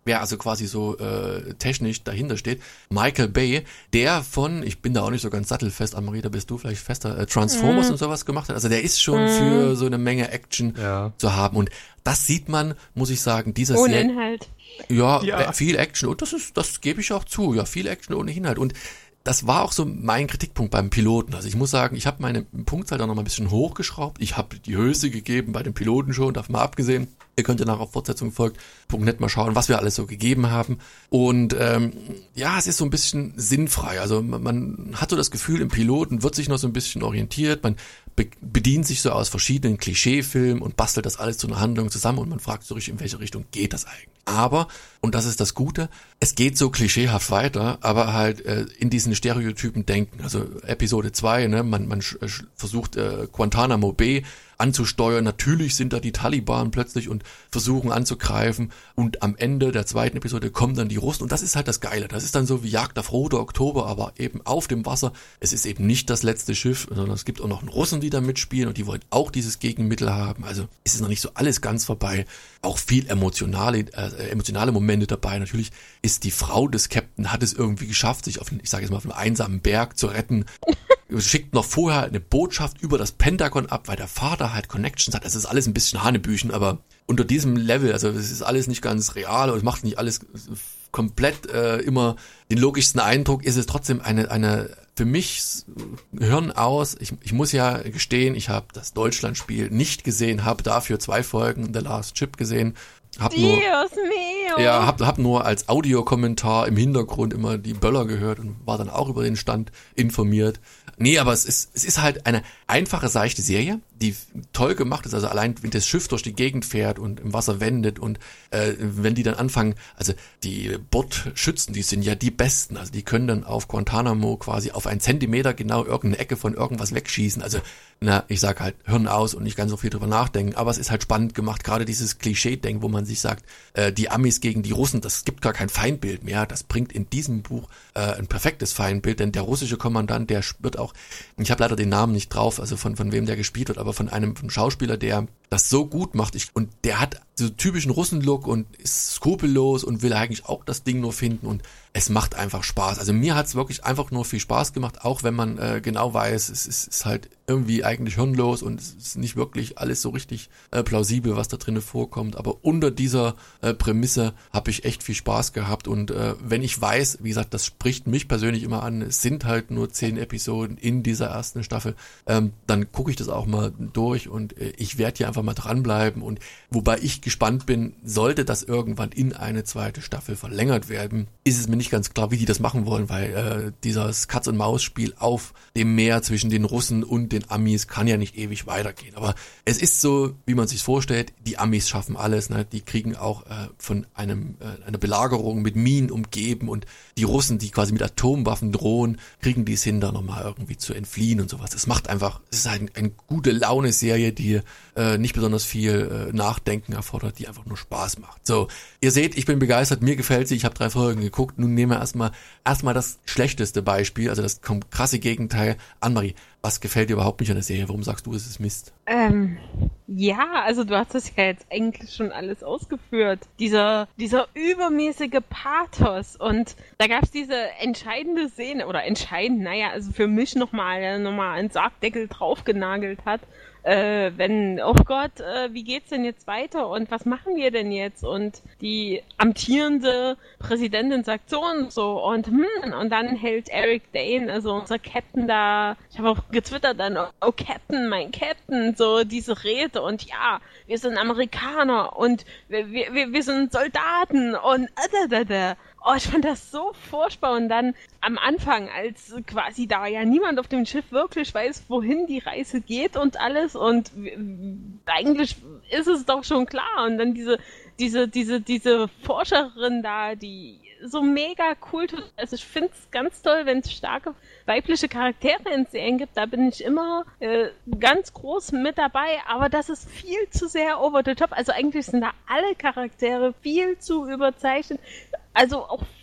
S1: wer also quasi so äh, technisch dahinter steht, Michael Bay, der von, ich bin da auch nicht so ganz sattelfest, Anne-Marie, da bist du vielleicht fester, äh, Transformers mm. und sowas gemacht hat. Also der ist schon mm. für so eine Menge Action ja. zu haben. Und das sieht man, muss ich sagen, dieser
S3: ohne
S1: Serie.
S3: Inhalt.
S1: Ja, ja, viel Action. Und das ist, das gebe ich auch zu. Ja, viel Action ohne Inhalt. Und das war auch so mein Kritikpunkt beim Piloten. Also ich muss sagen, ich habe meine Punktzahl da noch mal ein bisschen hochgeschraubt. Ich habe die höchste gegeben bei dem Piloten schon, davon mal abgesehen. Ihr könnt ja nachher auf Fortsetzung folgt, Punkt net mal schauen, was wir alles so gegeben haben. Und ähm, ja, es ist so ein bisschen sinnfrei. Also man, man hat so das Gefühl, im Piloten wird sich noch so ein bisschen orientiert. Man be- bedient sich so aus verschiedenen Klischeefilmen und bastelt das alles zu einer Handlung zusammen und man fragt so richtig, in welche Richtung geht das eigentlich. Aber, und das ist das Gute, es geht so klischeehaft weiter, aber halt äh, in diesen Stereotypen denken. Also Episode zwei, ne, man, man sch- sch- versucht äh, Guantanamo Bay anzusteuern. Natürlich sind da die Taliban plötzlich und versuchen anzugreifen. Und am Ende der zweiten Episode kommen dann die Russen. Und das ist halt das Geile. Das ist dann so wie Jagd auf Roter Oktober, aber eben auf dem Wasser. Es ist eben nicht das letzte Schiff, sondern es gibt auch noch einen Russen, die da mitspielen und die wollen auch dieses Gegenmittel haben. Also es ist noch nicht so alles ganz vorbei. Auch viel emotionale, äh, emotionale Momente dabei. Natürlich ist die Frau des Captain, hat es irgendwie geschafft, sich auf, ich sage jetzt mal, auf einem einsamen Berg zu retten. Schickt noch vorher eine Botschaft über das Pentagon ab, weil der Vater halt Connections hat. Es ist alles ein bisschen Hanebüchen, aber unter diesem Level, also es ist alles nicht ganz real und es macht nicht alles komplett äh, immer den logischsten Eindruck, ist es trotzdem eine, eine für mich Hirn aus. Ich, ich muss ja gestehen, ich habe das Deutschlandspiel nicht gesehen, habe dafür zwei Folgen The Last Chip gesehen. Hab nur,
S3: Dios mio.
S1: Ja, hab, hab nur als Audiokommentar im Hintergrund immer die Böller gehört und war dann auch über den Stand informiert. Nee, aber es ist, es ist halt eine einfache, seichte Serie, die toll gemacht ist. Also allein, wenn das Schiff durch die Gegend fährt und im Wasser wendet und äh, wenn die dann anfangen, also die Bordschützen, die sind ja die Besten. Also die können dann auf Guantanamo quasi auf einen Zentimeter genau irgendeine Ecke von irgendwas wegschießen. Also na, ich sag halt, Hirn aus und nicht ganz so viel drüber nachdenken. Aber es ist halt spannend gemacht, gerade dieses Klischee-Denken, wo man sich sagt, äh, die Amis gegen die Russen, das gibt gar kein Feindbild mehr. Das bringt in diesem Buch äh, ein perfektes Feindbild, denn der russische Kommandant, der wird auch, ich habe leider den Namen nicht drauf, also von von wem der gespielt wird, aber von einem, von einem Schauspieler, der das so gut macht. Ich, und der hat so typischen Russen-Look und ist skrupellos und will eigentlich auch das Ding nur finden und es macht einfach Spaß. Also mir hat's wirklich einfach nur viel Spaß gemacht, auch wenn man äh, genau weiß, es ist, ist halt irgendwie eigentlich hirnlos und es ist nicht wirklich alles so richtig äh, plausibel, was da drinnen vorkommt. Aber unter dieser äh, Prämisse habe ich echt viel Spaß gehabt und äh, wenn ich weiß, wie gesagt, das spricht mich persönlich immer an, es sind halt nur zehn Episoden in dieser ersten Staffel, ähm, dann gucke ich das auch mal durch und äh, ich werde hier einfach mal dranbleiben und wobei ich gespannt bin, sollte das irgendwann in eine zweite Staffel verlängert werden, ist es mir nicht ganz klar, wie die das machen wollen, weil äh, dieses Katz-und-Maus-Spiel auf dem Meer zwischen den Russen und den Amis kann ja nicht ewig weitergehen. Aber es ist so, wie man sich vorstellt, die Amis schaffen alles, ne? Die kriegen auch äh, von einem äh, einer Belagerung mit Minen umgeben und die Russen, die quasi mit Atomwaffen drohen, kriegen die es hin, da nochmal irgendwie zu entfliehen und sowas. Es macht einfach, es ist halt eine gute Laune-Serie, die äh, nicht besonders viel äh, Nachdenken erfordert, die einfach nur Spaß macht. So, ihr seht, ich bin begeistert, mir gefällt sie, ich habe drei Folgen geguckt, nun nehmen wir erstmal erstmal das schlechteste Beispiel, also das krasse Gegenteil. Anne-Marie, was gefällt dir überhaupt nicht an der Serie? Warum sagst du, es ist Mist?
S3: Ähm, ja, also du hast das ja jetzt eigentlich schon alles ausgeführt. Dieser, dieser übermäßige Pathos und da gab's diese entscheidende Szene, oder entscheidend, naja, also für mich nochmal, nochmal einen Sargdeckel draufgenagelt hat. Äh, wenn, oh Gott, äh, wie geht's denn jetzt weiter und was machen wir denn jetzt? Und die amtierende Präsidentin sagt so und so und hm, und dann hält Eric Dane, also unser Captain da, ich habe auch getwittert dann, oh Captain, mein Captain, so diese Rede und ja, wir sind Amerikaner und wir, wir, wir sind Soldaten und äh, da, da, da. Oh, ich fand das so furchtbar und dann am Anfang, als quasi da ja niemand auf dem Schiff wirklich weiß, wohin die Reise geht und alles und eigentlich ist es doch schon klar und dann diese, diese, diese, diese Forscherin da, die so mega cool tut. Also ich finde es ganz toll, wenn es starke weibliche Charaktere in Serien gibt, da bin ich immer äh, ganz groß mit dabei, aber das ist viel zu sehr over the top. Also eigentlich sind da alle Charaktere viel zu überzeichnet. Also auch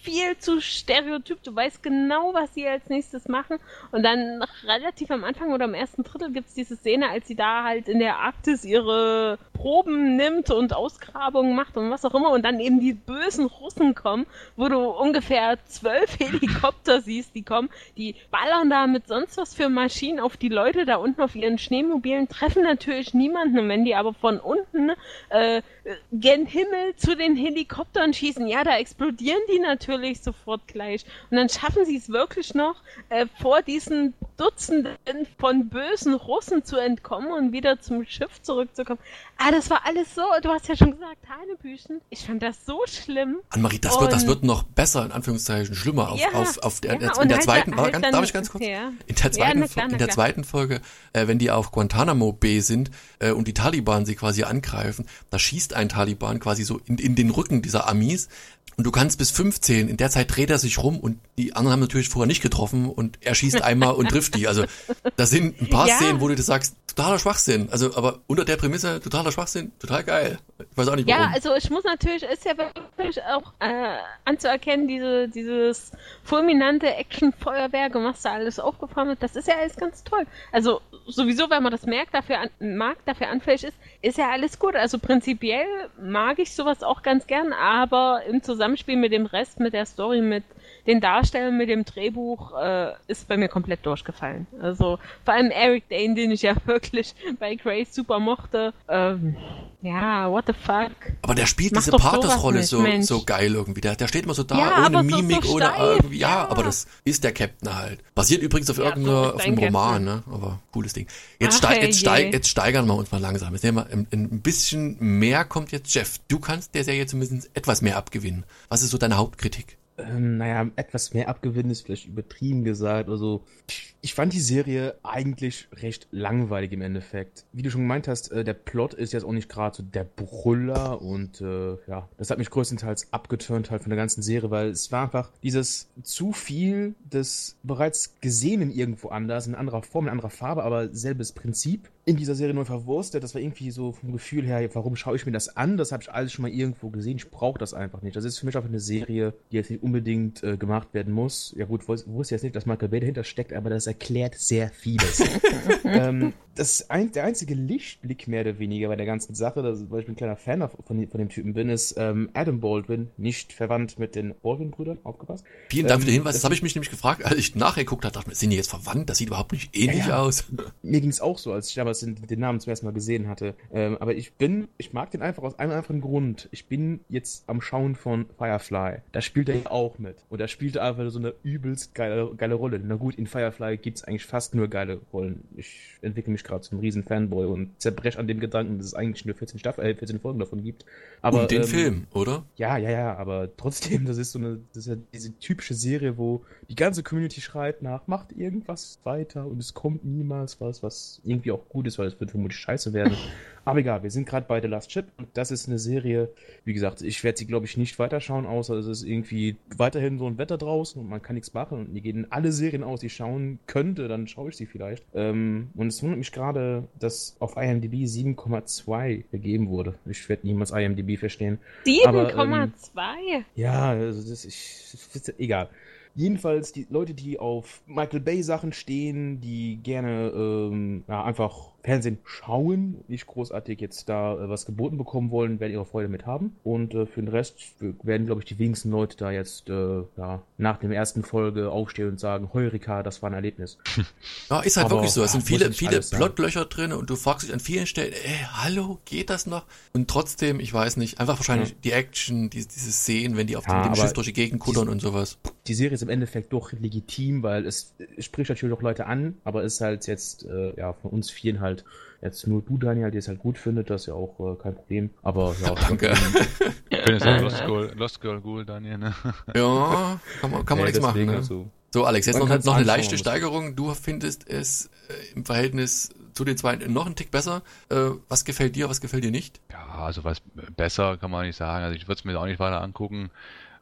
S3: viel zu stereotyp. Du weißt genau, was sie als nächstes machen. Und dann relativ am Anfang oder im ersten Drittel gibt es diese Szene, als sie da halt in der Arktis ihre Proben nimmt und Ausgrabungen macht und was auch immer. Und dann eben die bösen Russen kommen, wo du ungefähr zwölf Helikopter siehst, die kommen. Die ballern da mit sonst was für Maschinen auf die Leute da unten auf ihren Schneemobilen, treffen natürlich niemanden. Und wenn die aber von unten äh, gen Himmel zu den Helikoptern schießen, ja, da explodieren die natürlich sofort gleich. Und dann schaffen sie es wirklich noch, äh, vor diesen Dutzenden von bösen Russen zu entkommen und wieder zum Schiff zurückzukommen. Ah, das war alles so, du hast ja schon gesagt, Hanebüchen. Ich fand das so schlimm.
S1: Annemarie, das wird, das wird noch besser, in Anführungszeichen, schlimmer auf,
S3: Ja,
S1: auf, auf der,
S3: ja,
S1: in
S3: und
S1: der
S3: halt-
S1: zweiten,
S3: halt
S1: ganz,
S3: dann-
S1: darf ich ganz kurz?
S3: ja.
S1: In der zweiten,
S3: Ja, na klar, na
S1: in der
S3: klar.
S1: zweiten Folge, äh, wenn die auf Guantanamo Bay sind, äh, und die Taliban sie quasi angreifen, da schießt ein Taliban quasi so in, in den Rücken dieser Amis. Und du kannst bis fünf zählen. In der Zeit dreht er sich rum und die anderen haben natürlich vorher nicht getroffen und er schießt einmal und trifft die. Also da sind ein paar
S3: Ja.
S1: Szenen, wo du das sagst, totaler Schwachsinn. Also aber unter der Prämisse, totaler Schwachsinn, total geil. Ich weiß auch nicht warum.
S3: Ja, also ich muss natürlich, ist ja wirklich auch äh, anzuerkennen, diese, dieses fulminante Action-Feuerwerk und was da alles aufgefahren wird, das ist ja alles ganz toll. Also sowieso, wenn man das merkt, dafür an, mag, dafür anfällig ist, ist ja alles gut. Also prinzipiell mag ich sowas auch ganz gern, aber im Zusammenspiel mit dem Rest, mit der Story, mit den Darstellern, mit dem Drehbuch, äh, ist bei mir komplett durchgefallen. Also vor allem Eric Dane, den ich ja wirklich bei Grace super mochte. Ähm, ja, what the fuck.
S1: Aber der spielt
S3: Mach
S1: diese
S3: doch sowas
S1: Pathos-Rolle
S3: nicht,
S1: so,
S3: Mensch.
S1: so geil irgendwie. Der, der steht immer so da,
S3: Ja,
S1: ohne
S3: aber so- so
S1: Mimik, ohne
S3: steif,
S1: irgendwie. Ja,
S3: ja.
S1: aber das ist der Captain halt. Basiert übrigens auf
S3: Ja,
S1: irgendeiner,
S3: so ist
S1: auf
S3: dein
S1: einem Roman,
S3: Captain.
S1: ne? Aber cooles Ding. Jetzt,
S3: Ach,
S1: steig, jetzt,
S3: herrje.
S1: steig, jetzt steigern wir uns mal langsam. Jetzt nehmen wir ein, ein bisschen mehr kommt jetzt Jeff. Du kannst der Serie zumindest etwas mehr abgewinnen. Was ist so deine Hauptkritik?
S4: Ähm, naja, etwas mehr abgewinnen ist vielleicht übertrieben gesagt. Also, ich fand die Serie eigentlich recht langweilig im Endeffekt. Wie du schon gemeint hast, äh, der Plot ist jetzt auch nicht gerade so der Brüller und äh, ja, das hat mich größtenteils abgeturnt halt von der ganzen Serie, weil es war einfach dieses zu viel des bereits Gesehenen irgendwo anders, in anderer Form, in anderer Farbe, aber selbes Prinzip in dieser Serie neu verwurstet. Das war irgendwie so vom Gefühl her, warum schaue ich mir das an? Das habe ich alles schon mal irgendwo gesehen. Ich brauche das einfach nicht. Das ist für mich einfach eine Serie, die jetzt nicht unbedingt äh, gemacht werden muss. Ja gut, ich wusste jetzt nicht, dass Michael Bay dahinter steckt, aber das erklärt sehr vieles. ähm, das ein, der einzige Lichtblick mehr oder weniger bei der ganzen Sache, das, weil ich ein kleiner Fan von, von dem Typen bin, ist ähm, Adam Baldwin, nicht verwandt mit den Baldwin-Brüdern, aufgepasst.
S1: Vielen Dank
S4: Ähm,
S1: für den Hinweis.
S4: das-
S1: Das habe ich mich nämlich gefragt, als ich nachgeguckt habe, dachte ich, sind die jetzt verwandt? Das sieht überhaupt nicht ähnlich
S4: Ja, ja.
S1: aus.
S4: Mir ging es auch so, als ich damals den, den Namen zum ersten Mal gesehen hatte. Ähm, aber ich bin, ich mag den einfach aus einem einfachen Grund. Ich bin jetzt am Schauen von Firefly. Da spielt er ja auch mit. Und da spielt er einfach so eine übelst geile, geile Rolle. Na gut, in Firefly gibt es eigentlich fast nur geile Rollen. Ich entwickle mich gerade zum riesen Fanboy und zerbreche an dem Gedanken, dass es eigentlich nur vierzehn, Staff äh, vierzehn Folgen davon gibt. Aber,
S1: Und den
S4: ähm,
S1: Film, oder?
S4: Ja, ja, ja, aber trotzdem, das ist so eine, das ist ja diese typische Serie, wo die ganze Community schreit nach, macht irgendwas weiter und es kommt niemals was, was irgendwie auch gut ist, weil es wird vermutlich scheiße werden. Aber egal, wir sind gerade bei The Last Ship und das ist eine Serie, wie gesagt, ich werde sie, glaube ich, nicht weiterschauen, außer es ist irgendwie weiterhin so ein Wetter draußen und man kann nichts machen und mir gehen alle Serien aus, die ich schauen könnte, dann schaue ich sie vielleicht. Ähm, und es wundert mich gerade, dass auf IMDb sieben Komma zwei vergeben wurde. Ich werde niemals IMDb verstehen.
S3: sieben Komma zwei?
S4: ähm, Ja, also das ist, das ist egal. Jedenfalls die Leute, die auf Michael Bay Sachen stehen, die gerne ähm, ja, einfach Fernsehen schauen, nicht großartig jetzt da äh, was geboten bekommen wollen, werden ihre Freude mit haben. Und äh, für den Rest werden, glaube ich, die wenigsten Leute da jetzt äh, ja, nach der ersten Folge aufstehen und sagen, Heureka, das war ein Erlebnis.
S1: Ja, ist halt
S4: Aber,
S1: wirklich so. Es sind
S4: muss
S1: viele,
S4: nicht
S1: viele
S4: alles sein.
S1: Plotlöcher drin und du fragst dich an vielen Stellen, ey, hallo, geht das noch? Und trotzdem, ich weiß nicht, einfach wahrscheinlich
S4: Ja.
S1: die Action, die, diese Szenen, wenn die auf
S4: Ja,
S1: dem, dem
S4: aber
S1: Schiff durch die Gegend kullern und sowas.
S4: Die Serie ist im Endeffekt doch legitim, weil es, es spricht natürlich auch Leute an, aber ist halt jetzt äh, ja von uns vielen halt jetzt nur du, Daniel, die es halt gut findet, das ist ja auch äh, kein Problem. Aber ja,
S1: Danke.
S2: Ich bin jetzt auch Lost Girl, Lost Girl Ghoul, Daniel, ne?
S1: Ja, kann man, kann man
S4: Nee,
S1: nichts machen.
S4: deswegen
S1: Ne?
S4: also,
S1: So, Alex, jetzt
S4: Man
S1: noch,
S4: kann's
S1: noch eine
S4: anschauen,
S1: leichte
S4: man muss-
S1: Steigerung. Du findest es äh, im Verhältnis zu den zwei noch einen Tick besser. Äh, was gefällt dir, was gefällt dir nicht?
S2: Ja, also was besser kann man nicht sagen. Also ich würde es mir auch nicht weiter angucken.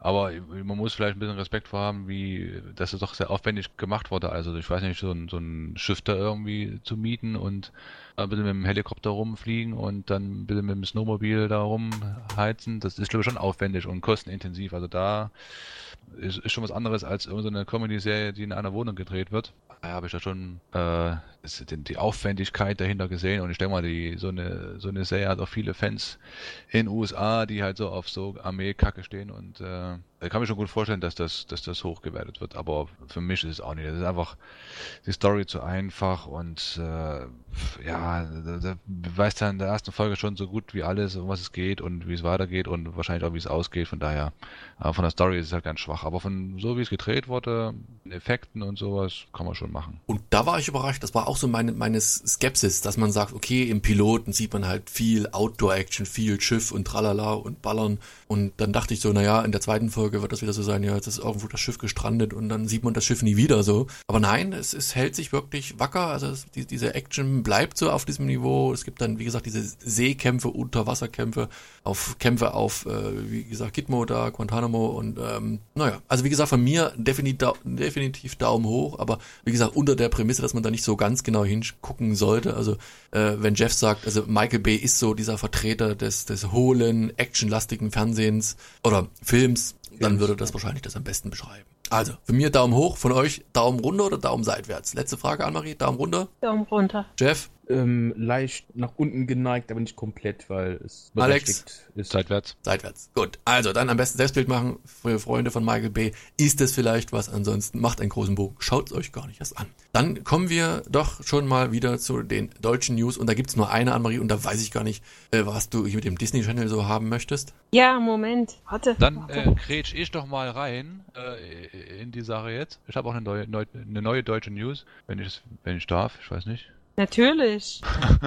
S2: Aber man muss vielleicht ein bisschen Respekt vor haben, wie, dass es doch sehr aufwendig gemacht wurde. Also ich weiß nicht, so ein, so ein Schiff da irgendwie zu mieten und ein bisschen mit dem Helikopter rumfliegen und dann ein bisschen mit dem Snowmobil da rumheizen, das ist, glaube ich, schon aufwendig und kostenintensiv. Also da ist, ist schon was anderes als irgendeine Comedy-Serie, die in einer Wohnung gedreht wird. Da habe ich da schon äh, die Aufwendigkeit dahinter gesehen und ich denke mal, die, so eine so eine Serie hat auch viele Fans in den U S A, die halt so auf so Armee-Kacke stehen und äh, ich kann mir schon gut vorstellen, dass das, dass das hochgewertet wird, aber für mich ist es auch nicht. Das ist einfach die Story zu einfach und äh, ja, da, da weiß dann in der ersten Folge schon so gut wie alles, um was es geht und wie es weitergeht und wahrscheinlich auch wie es ausgeht. Von daher, äh, von der Story ist es halt ganz schwach. Aber von so wie es gedreht wurde, Effekten und sowas, kann man schon machen.
S1: Und da war ich überrascht, das war auch so meine, meine Skepsis, dass man sagt, okay, im Piloten sieht man halt viel Outdoor-Action, viel Schiff und tralala und Ballern. Und dann dachte ich so, naja, in der zweiten Folge wird das wieder so sein, ja, jetzt ist irgendwo das Schiff gestrandet und dann sieht man das Schiff nie wieder so. Aber nein, es, es hält sich wirklich wacker, also es, die, diese Action bleibt so auf diesem Niveau. Es gibt dann, wie gesagt, diese Seekämpfe, Unterwasserkämpfe, auf Kämpfe auf, äh, wie gesagt, Gitmo da, Guantanamo und ähm, naja, also wie gesagt, von mir definitiv, definitiv Daumen hoch, aber wie gesagt, unter der Prämisse, dass man da nicht so ganz genau hingucken sollte. Also äh, wenn Jeff sagt, also Michael Bay ist so dieser Vertreter des, des hohlen, actionlastigen Fernsehens oder Films, dann würde das wahrscheinlich das am besten beschreiben. Also, von mir Daumen hoch, von euch Daumen runter oder Daumen seitwärts? Letzte Frage, Annemarie, Daumen runter?
S3: Daumen runter.
S1: Jeff?
S4: Ähm, leicht nach unten geneigt, aber nicht komplett, weil es
S1: Alex?
S4: ist.
S2: Seitwärts.
S1: Seitwärts. Gut, also dann am besten Selbstbild machen, für Freunde von Michael Bay. Ist es vielleicht was? Ansonsten macht einen großen Bogen, schaut es euch gar nicht erst an. Dann kommen wir doch schon mal wieder zu den deutschen News und da gibt's nur eine, Annemarie, und da weiß ich gar nicht, äh, was du hier mit dem Disney Channel so haben möchtest.
S3: Ja, Moment, warte.
S2: Dann
S3: warte.
S2: äh, kretsch ich doch mal rein äh, in die Sache jetzt. Ich habe auch eine neue, neu, eine neue deutsche News, wenn ich, wenn ich darf, ich weiß nicht.
S3: Natürlich.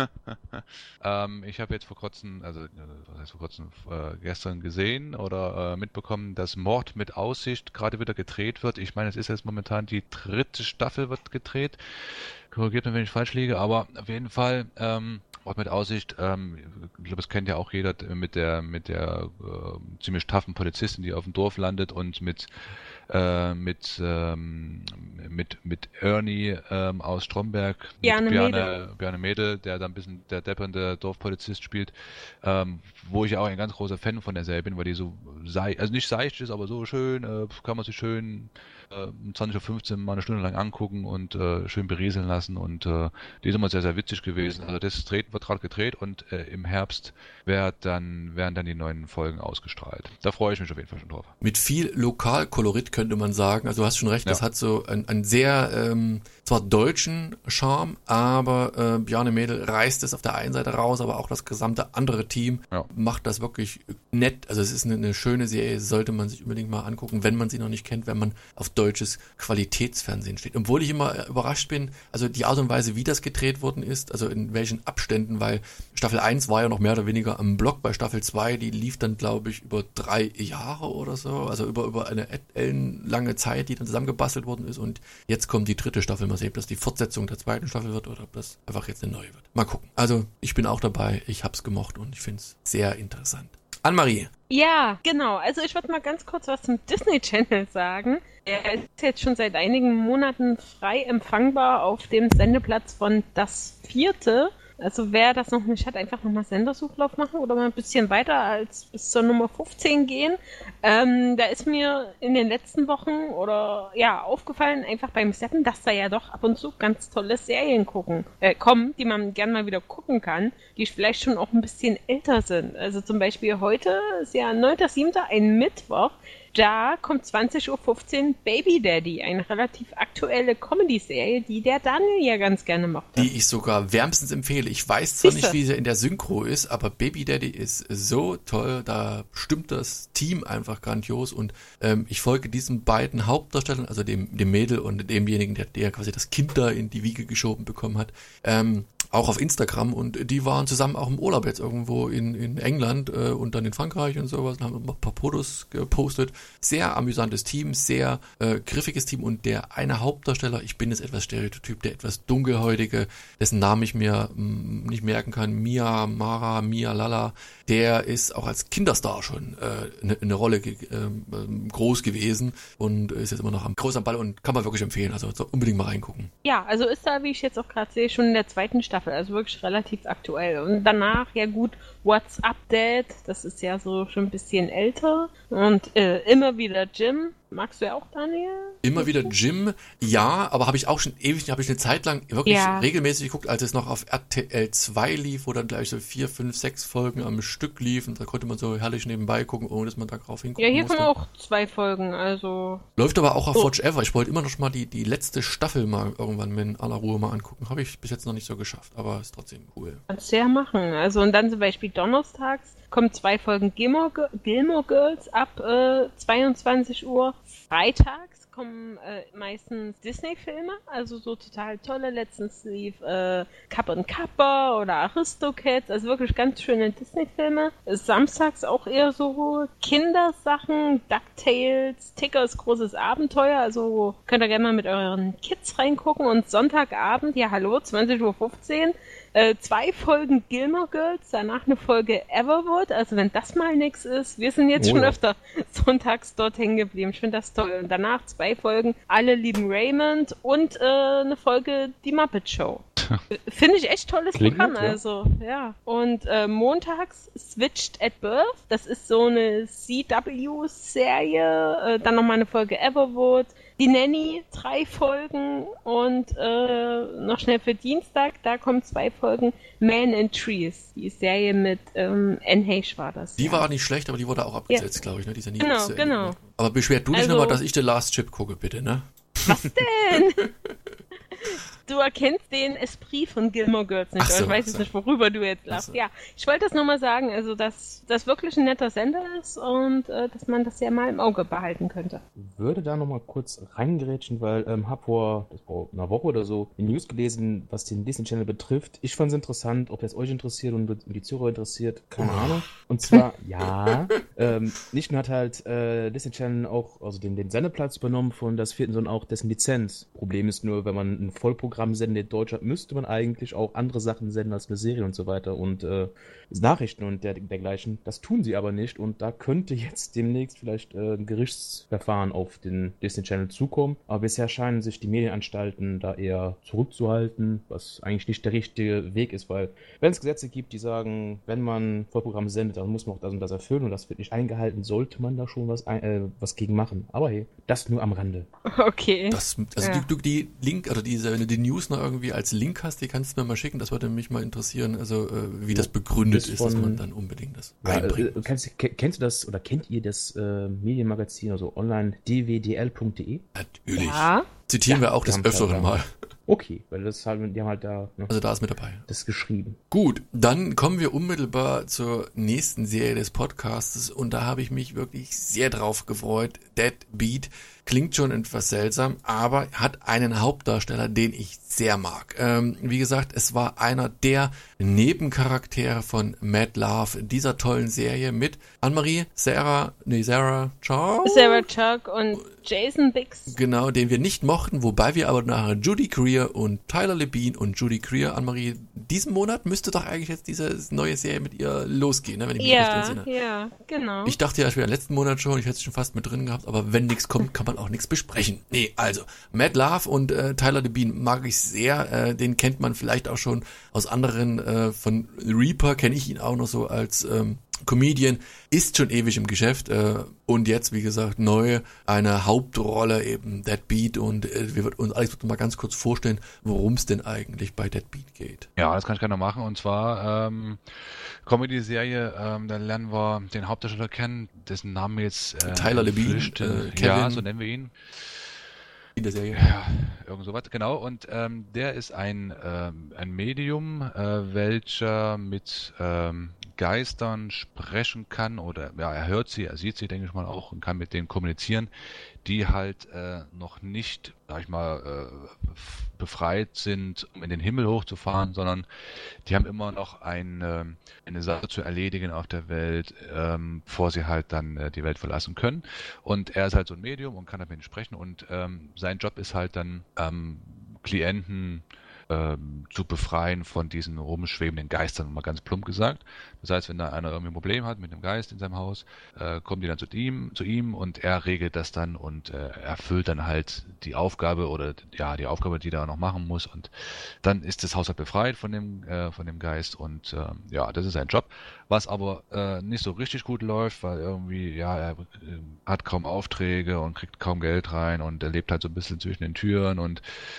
S2: ähm, ich habe jetzt vor kurzem, also was heißt vor kurzem, äh, gestern gesehen oder äh, mitbekommen, dass Mord mit Aussicht gerade wieder gedreht wird. Ich meine, es ist jetzt momentan die dritte Staffel wird gedreht. Korrigiert mich, wenn ich falsch liege, aber auf jeden Fall ähm, Mord mit Aussicht. Ähm, ich glaube, das kennt ja auch jeder mit der mit der äh, ziemlich taffen Polizistin, die auf dem Dorf landet und mit Äh, mit, ähm, mit mit Ernie ähm, aus Stromberg,
S3: Bjarne
S2: mit Bjarne
S3: Mädel.
S2: Bjarne Mädel, der da ein bisschen der deppernde Dorfpolizist spielt, ähm, wo ich ja auch ein ganz großer Fan von der Serie bin, weil die so sei, also nicht seicht ist, aber so schön, äh, kann man sich schön äh, um zwanzig Uhr fünfzehn mal eine Stunde lang angucken und äh, schön berieseln lassen und äh, die ist immer sehr, sehr witzig gewesen. Also das dreht, wird gerade gedreht und äh, im Herbst wird dann, werden dann die neuen Folgen ausgestrahlt. Da freue ich mich auf jeden Fall schon drauf.
S1: Mit viel Lokalkolorit könnte man sagen. Also du hast schon recht,
S2: Ja.
S1: das hat so einen, einen sehr, ähm, zwar deutschen Charme, aber äh, Bjarne Mädel reißt es auf der einen Seite raus, aber auch das gesamte andere Team
S2: Ja.
S1: macht das wirklich nett. Also es ist eine, eine schöne Serie, sollte man sich unbedingt mal angucken, wenn man sie noch nicht kennt, wenn man auf deutsches Qualitätsfernsehen steht. Obwohl ich immer überrascht bin, also die Art und Weise, wie das gedreht worden ist, also in welchen Abständen, weil Staffel eins war ja noch mehr oder weniger am Block, bei Staffel zwei, die lief dann, glaube ich, über drei Jahre oder so, also über, über eine ellenlange Zeit, die dann zusammengebastelt worden ist und jetzt kommt die dritte Staffel. Mal sehen, ob das die Fortsetzung der zweiten Staffel wird oder ob das einfach jetzt eine neue wird. Mal gucken. Also, ich bin auch dabei, ich hab's gemocht und ich find's sehr interessant. Anne-Marie.
S3: Ja, genau. Also ich würde mal ganz kurz was zum Disney Channel sagen. Er ist jetzt schon seit einigen Monaten frei empfangbar auf dem Sendeplatz von Das Vierte. Also wer das noch nicht hat, einfach nochmal Sendersuchlauf machen oder mal ein bisschen weiter als bis zur Nummer fünfzehn gehen. Ähm, da ist mir in den letzten Wochen oder ja aufgefallen, einfach beim Seppen, dass da ja doch ab und zu ganz tolle Serien gucken, äh, kommen, die man gern mal wieder gucken kann, die vielleicht schon auch ein bisschen älter sind. Also zum Beispiel heute ist ja neunter siebter ein Mittwoch. Da kommt zwanzig Uhr fünfzehn Baby Daddy, eine relativ aktuelle Comedy-Serie, die der Daniel ja ganz gerne macht.
S1: Die ich sogar wärmstens empfehle. Ich weiß zwar
S3: Siehste.
S1: nicht, wie sie in der Synchro ist, aber Baby Daddy ist so toll. Da stimmt das Team einfach grandios und ähm, ich folge diesen beiden Hauptdarstellern, also dem, dem Mädel und demjenigen, der, der quasi das Kind da in die Wiege geschoben bekommen hat, ähm, auch auf Instagram und die waren zusammen auch im Urlaub jetzt irgendwo in, in England äh, und dann in Frankreich und sowas und haben ein paar Fotos gepostet. Sehr amüsantes Team, sehr äh, griffiges Team und der eine Hauptdarsteller, ich bin jetzt etwas stereotyp, der etwas dunkelhäutige, dessen Namen ich mir mh, nicht merken kann, Mia, Mara, Mia Lala, der ist auch als Kinderstar schon eine äh, ne Rolle ge- äh, groß gewesen und ist jetzt immer noch am groß am Ball und kann man wirklich empfehlen, also unbedingt mal reingucken.
S3: Ja, also ist da, wie ich jetzt auch gerade sehe, schon in der zweiten Staffel, also wirklich relativ aktuell. Und danach, ja gut, What's Up Dad, das ist ja so schon ein bisschen älter. Und äh, immer wieder Jim. Magst du ja auch, Daniel?
S1: Immer wieder Jim, ja, aber habe ich auch schon ewig, habe ich eine Zeit lang wirklich
S3: Ja.
S1: regelmäßig geguckt, als es noch auf R T L zwei lief, wo dann gleich so vier, fünf, sechs Folgen am Stück liefen. Da konnte man so herrlich nebenbei gucken, ohne dass man da drauf hingucken
S3: Ja, hier
S1: musste.
S3: kommen auch zwei Folgen, also...
S1: Läuft aber auch auf
S3: Oh.
S1: Watch Ever. Ich wollte immer noch mal die, die letzte Staffel mal irgendwann in aller Ruhe mal angucken. Habe ich bis jetzt noch nicht so geschafft, aber ist trotzdem cool.
S3: Kannst du ja machen. Also und dann zum Beispiel donnerstags kommen zwei Folgen Gilmore, Gi- Gilmore Girls ab äh, zweiundzwanzig Uhr. Freitags kommen äh, meistens Disney-Filme, also so total tolle. Letztens lief äh, Kapp und Kappa oder Aristocats, also wirklich ganz schöne Disney-Filme. Samstags auch eher so Kindersachen, DuckTales, Tickers großes Abenteuer, also könnt ihr gerne mal mit euren Kids reingucken. Und Sonntagabend, ja hallo, zwanzig Uhr fünfzehn, Äh, zwei Folgen Gilmore Girls, danach eine Folge Everwood. Also wenn das mal nix ist, wir sind jetzt
S4: Oh
S3: schon
S4: ja.
S3: öfter sonntags dort hängen geblieben. Ich finde das toll. Und danach zwei Folgen Alle lieben Raymond und äh, eine Folge Die Muppet Show. Finde ich echt tolles
S4: Klingt
S3: Programm,
S4: nett, ja.
S3: also, ja. Und äh, montags Switched at Birth, das ist so eine C W-Serie, äh, dann nochmal eine Folge Everwood, Die Nanny, drei Folgen und äh, noch schnell für Dienstag, da kommen zwei Folgen Man in Trees, die Serie mit ähm, Anne Heche war das.
S1: Die
S3: ja.
S1: war nicht schlecht, aber die wurde auch abgesetzt, glaube ich, ne? Diese
S3: Genau,
S1: Netflix-Serie.
S3: genau.
S1: Aber beschwer du dich
S3: Also-
S1: nochmal, dass ich The Last Chip gucke, bitte, ne?
S3: Was denn? Du erkennst den Esprit von Gilmore Girls nicht.
S1: Ach so,
S3: aber ich weiß
S1: ach
S3: jetzt
S1: so.
S3: nicht, worüber du jetzt lachst.
S1: Ach so.
S3: Ja, ich wollte das nur mal sagen, also dass das wirklich ein netter Sender ist und äh, dass man das ja mal im Auge behalten könnte.
S4: Würde da nochmal kurz reingrätschen, weil ähm, hab vor, das vor einer Woche oder so in News gelesen, was den Disney Channel betrifft. Ich fand es interessant, ob das euch interessiert und die Zuhörer interessiert, keine
S1: Oh.
S4: Ahnung. Und zwar, ja, ähm, nicht nur hat halt äh, Disney Channel auch, also den, den Sendeplatz übernommen von das vierten, sondern auch dessen Lizenz. Problem ist nur, wenn man ein Vollprogramm sendet in Deutschland, müsste man eigentlich auch andere Sachen senden als eine Serie und so weiter und äh, Nachrichten und der, dergleichen. Das tun sie aber nicht und da könnte jetzt demnächst vielleicht äh, ein Gerichtsverfahren auf den Disney Channel zukommen. Aber bisher scheinen sich die Medienanstalten da eher zurückzuhalten, was eigentlich nicht der richtige Weg ist, weil wenn es Gesetze gibt, die sagen, wenn man Vollprogramm sendet, dann muss man auch das und das erfüllen und das wird nicht eingehalten, sollte man da schon was, ein, äh, was gegen machen. Aber hey, das nur am Rande.
S3: Okay.
S1: Das, also
S3: Ja.
S1: du, du die Link, oder diese, wenn du die News noch irgendwie als Link hast, die kannst du mir mal schicken, das würde mich mal interessieren, also äh, wie das begründet
S4: Das
S1: ist, dass
S4: von-
S1: man dann unbedingt das
S4: Ja,
S1: einbringt.
S4: äh, kennst, ke- kennst du das oder kennt ihr das äh, Medienmagazin, also online d w d l punkt d e?
S1: Natürlich.
S3: Ja.
S1: Zitieren wir auch
S4: die
S1: des
S4: haben es
S1: Öfteren
S4: halt
S1: mal.
S4: da- Okay, weil das halt, die haben halt da ne,
S1: Also da ist mit dabei.
S4: das geschrieben.
S1: Gut, dann kommen wir unmittelbar zur nächsten Serie des Podcasts und da habe ich mich wirklich sehr drauf gefreut. Deadbeat klingt schon etwas seltsam, aber hat einen Hauptdarsteller, den ich sehr mag. Ähm, wie gesagt, es war einer der Nebencharaktere von Mad Love dieser tollen Serie mit Anne-Marie, Sarah, nee, Sarah, ciao.
S3: Sarah Chuck und Jason Biggs.
S1: Genau, den wir nicht mochten, wobei wir aber nachher Judy Greer und Tyler Labine und Judy Greer, Anne-Marie, diesen Monat müsste doch eigentlich jetzt diese neue Serie mit ihr losgehen, ne, wenn ich mich recht
S3: Ja,
S1: entsinne.
S3: ja, genau.
S1: Ich dachte ja, ich wäre letzten Monat schon, ich hätte es schon fast mit drin gehabt, aber wenn nichts kommt, kann man auch nichts besprechen. Nee, also, Mad Love und äh, Tyler Labine mag ich sehr, äh, den kennt man vielleicht auch schon aus anderen, äh, von Reaper kenne ich ihn auch noch so als ähm, Comedian, ist schon ewig im Geschäft äh, und jetzt, wie gesagt, neu eine Hauptrolle eben Deadbeat und äh, wir wird uns Alex wird mal ganz kurz vorstellen, worum es denn eigentlich bei Deadbeat geht.
S2: Ja, das kann ich gerne machen. Und zwar ähm, Comedy-Serie, ähm, da lernen wir den Hauptdarsteller kennen, dessen Name jetzt äh,
S1: Tyler Labine,
S2: entflüchte.
S1: äh, Kevin.
S2: Ja, so nennen wir ihn.
S1: In der Serie.
S2: Ja, irgend sowas, genau. Und ähm, der ist ein, ähm, ein Medium, äh, welcher mit ähm, Geistern sprechen kann oder ja, er hört sie, er sieht sie, denke ich mal auch und kann mit denen kommunizieren, die halt äh, noch nicht, sag ich mal, äh, befreit sind, um in den Himmel hochzufahren, sondern die haben immer noch ein, äh, eine Sache zu erledigen auf der Welt, ähm, bevor sie halt dann äh, die Welt verlassen können. Und er ist halt so ein Medium und kann damit sprechen und ähm, sein Job ist halt dann ähm, Klienten ähm, zu befreien von diesen rumschwebenden Geistern, mal ganz plump gesagt. Das heißt, wenn da einer irgendwie ein Problem hat mit einem Geist in seinem Haus, äh, kommen die dann zu ihm, zu ihm und er regelt das dann und äh, erfüllt dann halt die Aufgabe oder ja die Aufgabe, die er noch machen muss und dann ist das Haus halt befreit von dem äh, von dem Geist und äh, ja, das ist sein Job. Was aber äh, nicht so richtig gut läuft, weil irgendwie ja er äh, hat kaum Aufträge und kriegt kaum Geld rein und er lebt halt so ein bisschen zwischen den Türen und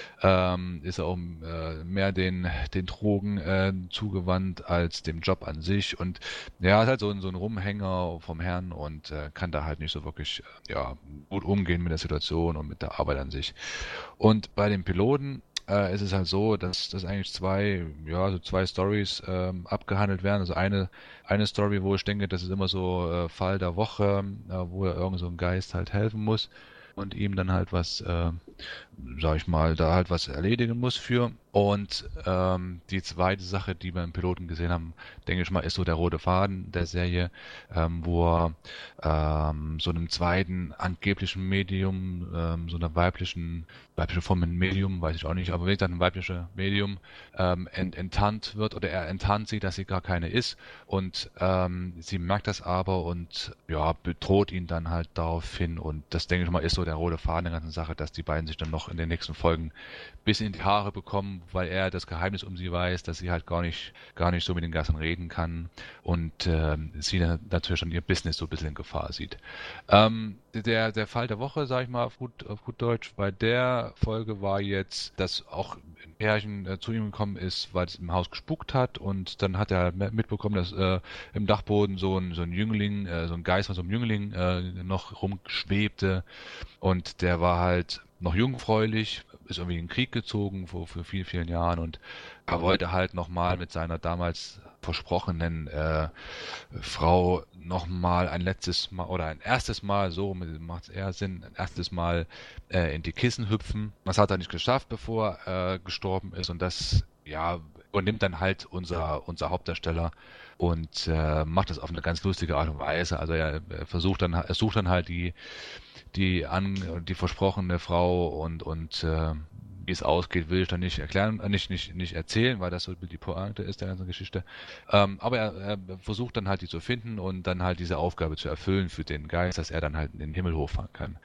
S2: ähm, ist auch äh, mehr den den Drogen äh, zugewandt als dem Job an sich und ja, ist halt so ein, so ein Rumhänger vom Herrn und äh, kann da halt nicht so wirklich äh, ja, gut umgehen mit der Situation und mit der Arbeit an sich. Und bei den Piloten äh, ist es halt so, dass, dass eigentlich zwei, ja, so zwei Stories ähm, abgehandelt werden. Also eine, eine Story, wo ich denke, das ist immer so äh, Fall der Woche, äh, wo er irgend so ein Geist halt helfen muss und ihm dann halt was, äh, sag ich mal, da halt was erledigen muss für. Und ähm, die zweite Sache, die wir im Piloten gesehen haben, denke ich mal, ist so der rote Faden der Serie, ähm, wo er ähm, so einem zweiten angeblichen Medium, ähm, so einer weiblichen, weibliche Form ein Medium, weiß ich auch nicht, aber wie gesagt, ein weibliches Medium ähm, ent, enttarnt wird oder er enttarnt sie, dass sie gar keine ist und ähm, sie merkt das aber und ja, bedroht ihn dann halt daraufhin und das, denke ich mal, ist so der rote Faden der ganzen Sache, dass die beiden sich dann noch in den nächsten Folgen bis in die Haare bekommen, weil er das Geheimnis um sie weiß, dass sie halt gar nicht, gar nicht so mit den Geistern reden kann und äh, sie dann natürlich schon ihr Business so ein bisschen in Gefahr sieht. Ähm, der, der Fall der Woche, sage ich mal auf gut, auf gut Deutsch, bei der Folge war jetzt, dass auch ein Pärchen äh, zu ihm gekommen ist, weil es im Haus gespukt hat und dann hat er mitbekommen, dass äh, im Dachboden so ein, so ein Jüngling, äh, so ein Geist von so einem Jüngling äh, noch rumschwebte und der war halt noch jungfräulich, ist irgendwie in den Krieg gezogen vor, vor vielen, vielen Jahren und er wollte halt nochmal mit seiner damals versprochenen äh, Frau nochmal ein letztes Mal oder ein erstes Mal, so macht es eher Sinn, ein erstes Mal äh, in die Kissen hüpfen. Das hat er nicht geschafft, bevor er gestorben ist und das, ja, übernimmt dann halt unser, unser Hauptdarsteller und äh, macht das auf eine ganz lustige Art und Weise. Also er, er versucht dann, er sucht dann halt die die an die versprochene Frau und und äh, wie es ausgeht, will ich dann nicht erklären, äh, nicht nicht nicht erzählen, weil das so die Pointe ist der ganzen Geschichte. Ähm, aber er, er versucht dann halt die zu finden und dann halt diese Aufgabe zu erfüllen für den Geist, dass er dann halt in den Himmel hochfahren kann.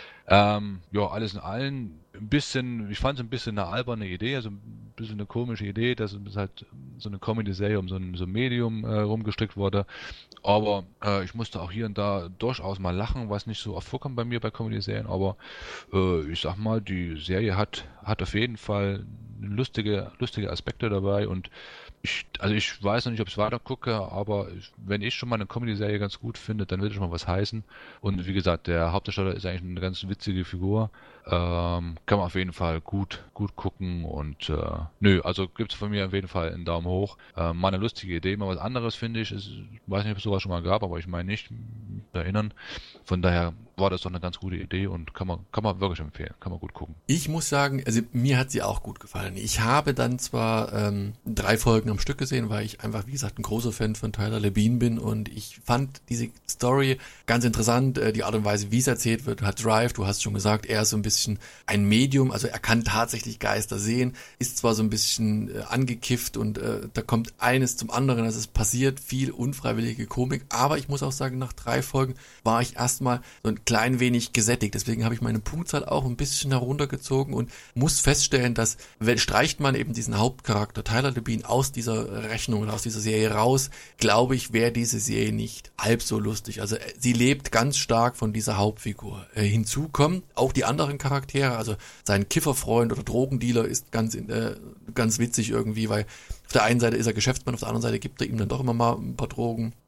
S2: Ähm, ja, alles in allem ein bisschen, ich fand es ein bisschen eine alberne Idee, also ein bisschen eine komische Idee, dass es halt so eine Comedy-Serie um so ein, so ein Medium äh, rumgestrickt wurde, aber äh, ich musste auch hier und da durchaus mal lachen, was nicht so oft vorkommt bei mir bei Comedy-Serien, aber äh, ich sag mal, die Serie hat, hat auf jeden Fall lustige, lustige Aspekte dabei und ich, also ich weiß noch nicht, ob ich es weiter gucke, aber ich, wenn ich schon mal eine Comedy-Serie ganz gut finde, dann wird es schon mal was heißen. Und wie gesagt, der Hauptdarsteller ist eigentlich eine ganz witzige Figur. Ähm, kann man auf jeden Fall gut, gut gucken und äh, nö, also gibt es von mir auf jeden Fall einen Daumen hoch. Äh, mal eine lustige Idee, mal was anderes finde ich. Ich weiß nicht, ob es sowas schon mal gab, aber ich meine nicht mich erinnern. Von daher war das doch eine ganz gute Idee und kann man, kann man wirklich empfehlen, kann man gut gucken.
S1: Ich muss sagen, also mir hat sie auch gut gefallen. Ich habe dann zwar ähm, drei Folgen am Stück gesehen, weil ich einfach, wie gesagt, ein großer Fan von Tyler Labine bin und ich fand diese Story ganz interessant, äh, die Art und Weise, wie es erzählt wird, hat Drive, du hast schon gesagt, er ist so ein bisschen ein Medium, also er kann tatsächlich Geister sehen, ist zwar so ein bisschen äh, angekifft und äh, da kommt eines zum anderen, also es passiert viel unfreiwillige Komik, aber ich muss auch sagen, nach drei Folgen war ich erstmal so ein klein wenig gesättigt, deswegen habe ich meine Punktzahl auch ein bisschen heruntergezogen und muss feststellen, dass, wenn streicht man eben diesen Hauptcharakter Tyler Labine aus dieser Rechnung oder aus dieser Serie raus, glaube ich, wäre diese Serie nicht halb so lustig. Also sie lebt ganz stark von dieser Hauptfigur. Äh, hinzu kommen auch die anderen Charaktere, also sein Kifferfreund oder Drogendealer ist ganz, äh, ganz witzig irgendwie, weil auf der einen Seite ist er Geschäftsmann, auf der anderen Seite gibt er ihm dann doch immer mal ein paar Drogen.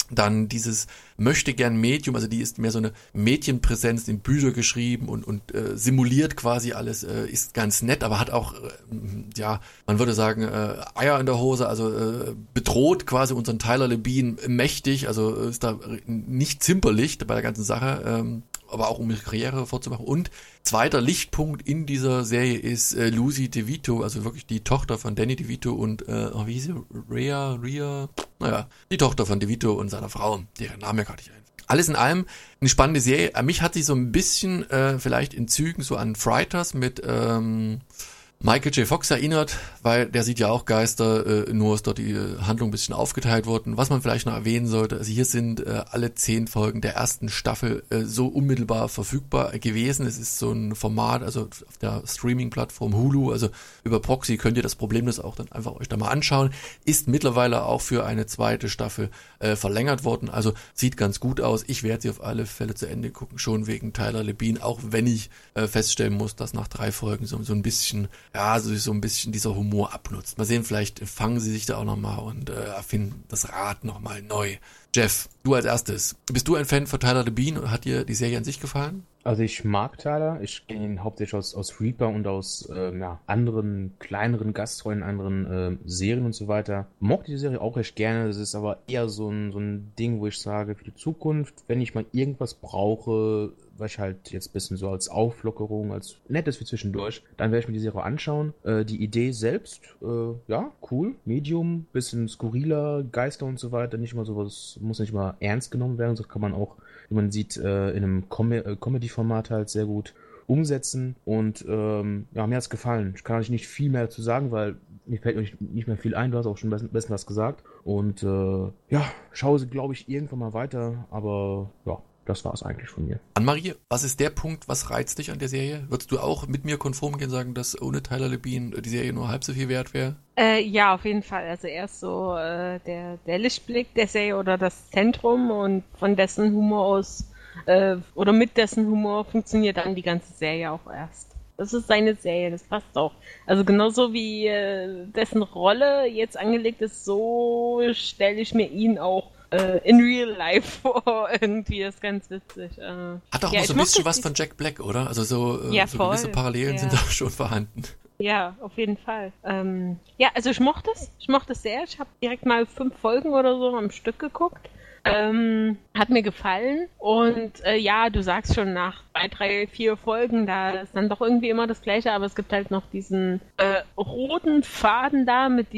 S1: Dann dieses möchte gern Medium, also die ist mehr so eine Mädchenpräsenz, in Bücher geschrieben und und äh, simuliert quasi alles, äh, ist ganz nett, aber hat auch, äh, ja, man würde sagen, äh, Eier in der Hose, also äh, bedroht quasi unseren Tyler Labine mächtig, also ist da nicht zimperlich bei der ganzen Sache, ähm, aber auch um ihre Karriere vorzumachen. Und zweiter Lichtpunkt in dieser Serie ist äh, Lucy DeVito, also wirklich die Tochter von Danny DeVito und, äh, oh, wie hieß sie? Rhea, Rhea, naja, die Tochter von DeVito und seiner Frau, deren Name gerade nicht ein. Alles in allem eine spannende Serie. An mich hat sie so ein bisschen äh, vielleicht in Zügen so an Frighteners mit ähm, Michael J. Fox erinnert, weil der sieht ja auch Geister, äh, nur ist dort die Handlung ein bisschen aufgeteilt worden. Was man vielleicht noch erwähnen sollte, also hier sind äh, alle zehn Folgen der ersten Staffel äh, so unmittelbar verfügbar gewesen. Es ist so ein Format, also auf der Streaming-Plattform Hulu, also über Proxy könnt ihr das problemlos auch dann einfach euch da mal anschauen. Ist mittlerweile auch für eine zweite Staffel äh, verlängert worden, also sieht ganz gut aus. Ich werde sie auf alle Fälle zu Ende gucken, schon wegen Tyler Labine, auch wenn ich äh, feststellen muss, dass nach drei Folgen so, so ein bisschen ja, so, so ein bisschen dieser Humor abnutzt. Mal sehen, vielleicht fangen sie sich da auch nochmal und äh, erfinden das Rad nochmal neu. Jeff, du als erstes. Bist du ein Fan von Tyler Labine und hat dir die Serie an sich gefallen?
S4: Also ich mag Tyler, ich kenne ihn hauptsächlich aus, aus Reaper und aus äh, ja, anderen kleineren Gastrollen, anderen äh, Serien und so weiter. Mochte die Serie auch recht gerne, das ist aber eher so ein, so ein Ding, wo ich sage, für die Zukunft, wenn ich mal irgendwas brauche, was ich halt jetzt ein bisschen so als Auflockerung, als nettes für zwischendurch, dann werde ich mir die Serie anschauen. Äh, die Idee selbst, äh, ja, cool, Medium, bisschen skurriler, Geister und so weiter, nicht mal sowas, muss nicht mal ernst genommen werden, so kann man auch, wie man sieht, äh, in einem Com- äh, Comedy-Format halt sehr gut umsetzen und ähm, ja, mir hat's gefallen. Ich kann eigentlich nicht viel mehr dazu sagen, weil mir fällt nicht, nicht mehr viel ein, du hast auch schon besten, besten was gesagt und äh, ja, schaue sie, glaube ich, irgendwann mal weiter, aber ja, das war es eigentlich von mir.
S1: Anne-Marie, was ist der Punkt, was reizt dich an der Serie? Würdest du auch mit mir konform gehen, sagen, dass ohne Tyler Labine die Serie nur halb so viel wert wäre?
S3: Äh, ja, auf jeden Fall. Also er ist so äh, der, der Lichtblick der Serie oder das Zentrum und von dessen Humor aus äh, oder mit dessen Humor funktioniert dann die ganze Serie auch erst. Das ist seine Serie, das passt auch. Also genauso wie äh, dessen Rolle jetzt angelegt ist, so stelle ich mir ihn auch Uh, in real life vor, irgendwie, das ist ganz witzig. Uh,
S1: Hat auch
S3: ja,
S1: noch so ein bisschen was von Jack Black, oder? Also so,
S3: ja,
S1: so
S3: voll.
S1: gewisse Parallelen
S3: ja.
S1: sind da schon vorhanden.
S3: Ja, auf jeden Fall. Ähm, ja, also ich mochte es, ich mochte es sehr. Ich habe direkt mal fünf Folgen oder so am Stück geguckt. Ähm, hat mir gefallen und äh, ja, du sagst schon, nach zwei, drei, vier Folgen, da ist dann doch irgendwie immer das Gleiche, aber es gibt halt noch diesen äh, roten Faden da mit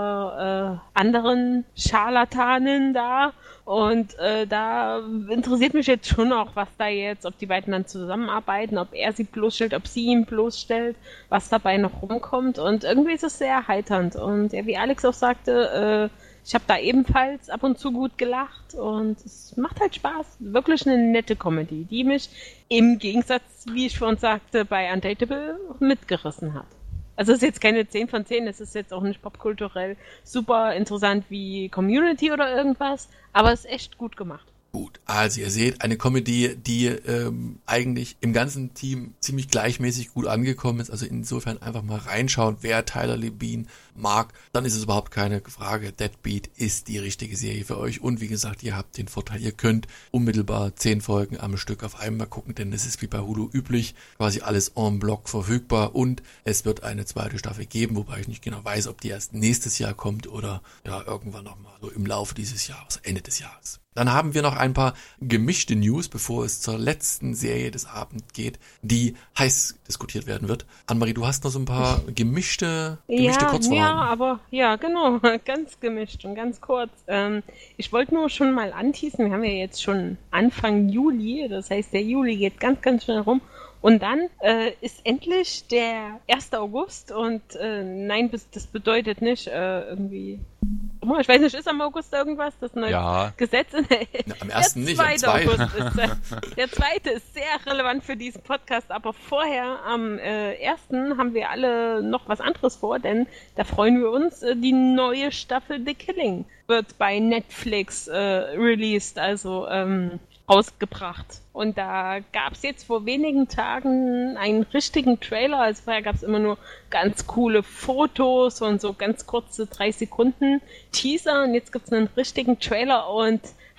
S3: dieser äh, anderen Scharlatanin da und äh, da interessiert mich jetzt schon auch, was da jetzt, ob die beiden dann zusammenarbeiten, ob er sie bloßstellt, ob sie ihn bloßstellt, was dabei noch rumkommt und irgendwie ist es sehr erheiternd und ja, wie Alex auch sagte, äh, ich habe da ebenfalls ab und zu gut gelacht und es macht halt Spaß. Wirklich eine nette Comedy, die mich im Gegensatz, wie ich vorhin sagte, bei Undateable mitgerissen hat. Also es ist jetzt keine zehn von zehn, es ist jetzt auch nicht popkulturell super interessant wie Community oder irgendwas, aber es ist echt gut gemacht.
S1: Gut, also ihr seht, eine Comedy, die ähm, eigentlich im ganzen Team ziemlich gleichmäßig gut angekommen ist, also insofern einfach mal reinschauen, wer Tyler Labine mag, dann ist es überhaupt keine Frage, Deadbeat ist die richtige Serie für euch und wie gesagt, ihr habt den Vorteil, ihr könnt unmittelbar zehn Folgen am Stück auf einmal gucken, denn es ist wie bei Hulu üblich, quasi alles en bloc verfügbar und es wird eine zweite Staffel geben, wobei ich nicht genau weiß, ob die erst nächstes Jahr kommt oder ja irgendwann nochmal so im Laufe dieses Jahres, Ende des Jahres. Dann haben wir noch ein paar gemischte News, bevor es zur letzten Serie des Abends geht, die heiß diskutiert werden wird. Anne-Marie, du hast noch so ein paar gemischte, gemischte
S3: ja,
S1: Kurzformen.
S3: Ja, aber ja, genau, ganz gemischt und ganz kurz. Ähm, ich wollte nur schon mal anteasen, wir haben ja jetzt schon Anfang Juli, das heißt, der Juli geht ganz, ganz schnell rum. Und dann äh, ist endlich der erste August und äh, nein, das bedeutet nicht äh, irgendwie... Ich weiß nicht, ist am August irgendwas? Das neue
S2: ja.
S3: Gesetz?
S1: Na, am ersten nicht, am
S3: zweiten
S1: zweiten.
S3: August ist der, der zweite ist sehr relevant für diesen Podcast, aber vorher am äh, ersten haben wir alle noch was anderes vor, denn da freuen wir uns, äh, die neue Staffel The Killing wird bei Netflix äh, released, also ähm, rausgebracht. Und da gab es jetzt vor wenigen Tagen einen richtigen Trailer. Also vorher gab es immer nur ganz coole Fotos und so ganz kurze drei Sekunden Teaser. Und jetzt gibt es einen richtigen Trailer und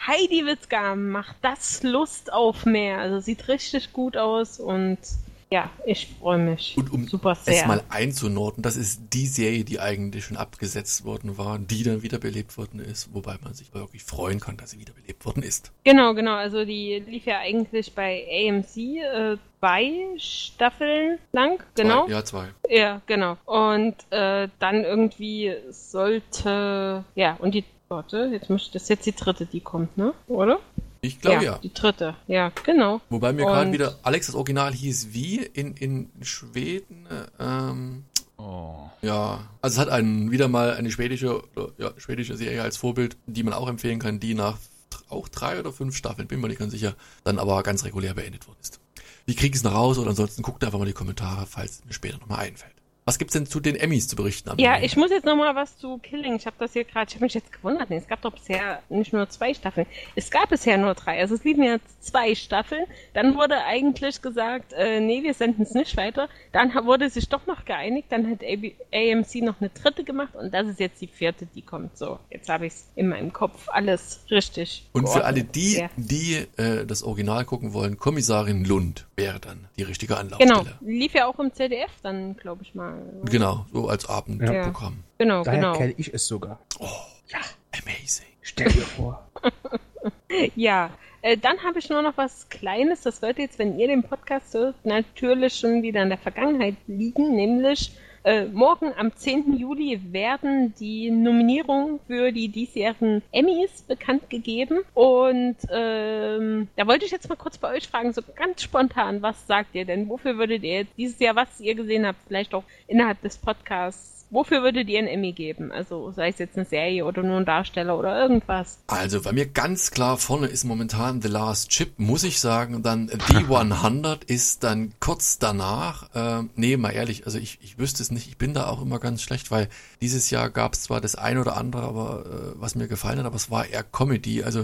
S3: Heidi Witzka macht das Lust auf mehr. Also sieht richtig gut aus und ja, ich freue mich
S1: Und um
S3: super sehr.
S1: es mal einzunorden, das ist die Serie, die eigentlich schon abgesetzt worden war, die dann wiederbelebt worden ist, wobei man sich wirklich freuen kann, dass sie wiederbelebt worden ist.
S3: Genau, genau. Also die lief ja eigentlich bei A M C äh, zwei Staffeln lang, genau.
S1: Zwei, ja, zwei.
S3: Ja, genau. Und äh, dann irgendwie sollte, ja, und die, warte, jetzt muss ich, das ist jetzt die dritte, die kommt, ne? Oder?
S1: Ich glaube ja.
S3: ja. Die dritte, ja, genau.
S1: Wobei mir gerade
S3: Und-
S1: wieder, Alex, das Original hieß wie in, in Schweden, ähm,
S2: Oh.
S1: ja, also es hat einen, wieder mal eine schwedische, ja, schwedische Serie als Vorbild, die man auch empfehlen kann, die nach auch drei oder fünf Staffeln, bin mir nicht ganz sicher, dann aber ganz regulär beendet worden ist. Wir kriegen es noch raus oder ansonsten guckt einfach mal die Kommentare, falls es mir später nochmal einfällt. Was gibt's denn zu den Emmys zu berichten?
S3: Ja,
S1: Annemarie?
S3: ich muss jetzt nochmal was zu Killing. Ich habe das hier gerade, ich habe mich jetzt gewundert. Nee, es gab doch bisher nicht nur zwei Staffeln. Es gab bisher nur drei. Also es liefen jetzt zwei Staffeln. Dann wurde eigentlich gesagt, äh, nee, wir senden es nicht weiter. Dann ha- wurde sich doch noch geeinigt. Dann hat A B- A M C noch eine dritte gemacht und das ist jetzt die vierte, die kommt. So, jetzt habe ich es in meinem Kopf alles richtig
S1: Und für alle
S3: geordnet.
S1: die,
S3: Ja.
S1: die äh, das Original gucken wollen, Kommissarin Lund wäre dann die richtige
S3: Genau,
S1: Anlaufstelle.
S3: lief ja auch im Z D F dann, glaube ich mal.
S1: Genau, so als Abendprogramm.
S3: Genau,
S4: Daher
S3: genau.
S4: kenne ich es sogar.
S1: Amazing.
S4: Stell dir vor.
S3: Ja, äh, dann habe ich nur noch was Kleines. Das wird jetzt, wenn ihr den Podcast hört, natürlich schon wieder in der Vergangenheit liegen. Nämlich äh, morgen am zehnten Juli werden die Nominierungen für die diesjährigen Emmys bekannt gegeben. Und ähm, da wollte ich jetzt mal kurz bei euch fragen, so ganz spontan, was sagt ihr denn? Wofür würdet ihr jetzt dieses Jahr, was ihr gesehen habt, vielleicht auch innerhalb des Podcasts, wofür würdet ihr einen Emmy geben? Also sei es jetzt eine Serie oder nur ein Darsteller oder irgendwas.
S1: Also bei mir ganz klar vorne ist momentan The Last Chip, muss ich sagen. Dann The hundert ist dann kurz danach. Ähm, nee, mal ehrlich, also ich, ich wüsste es nicht. Ich bin da auch immer ganz schlecht, weil dieses Jahr gab es zwar das eine oder andere, aber äh, was mir gefallen hat, aber es war eher Comedy. Also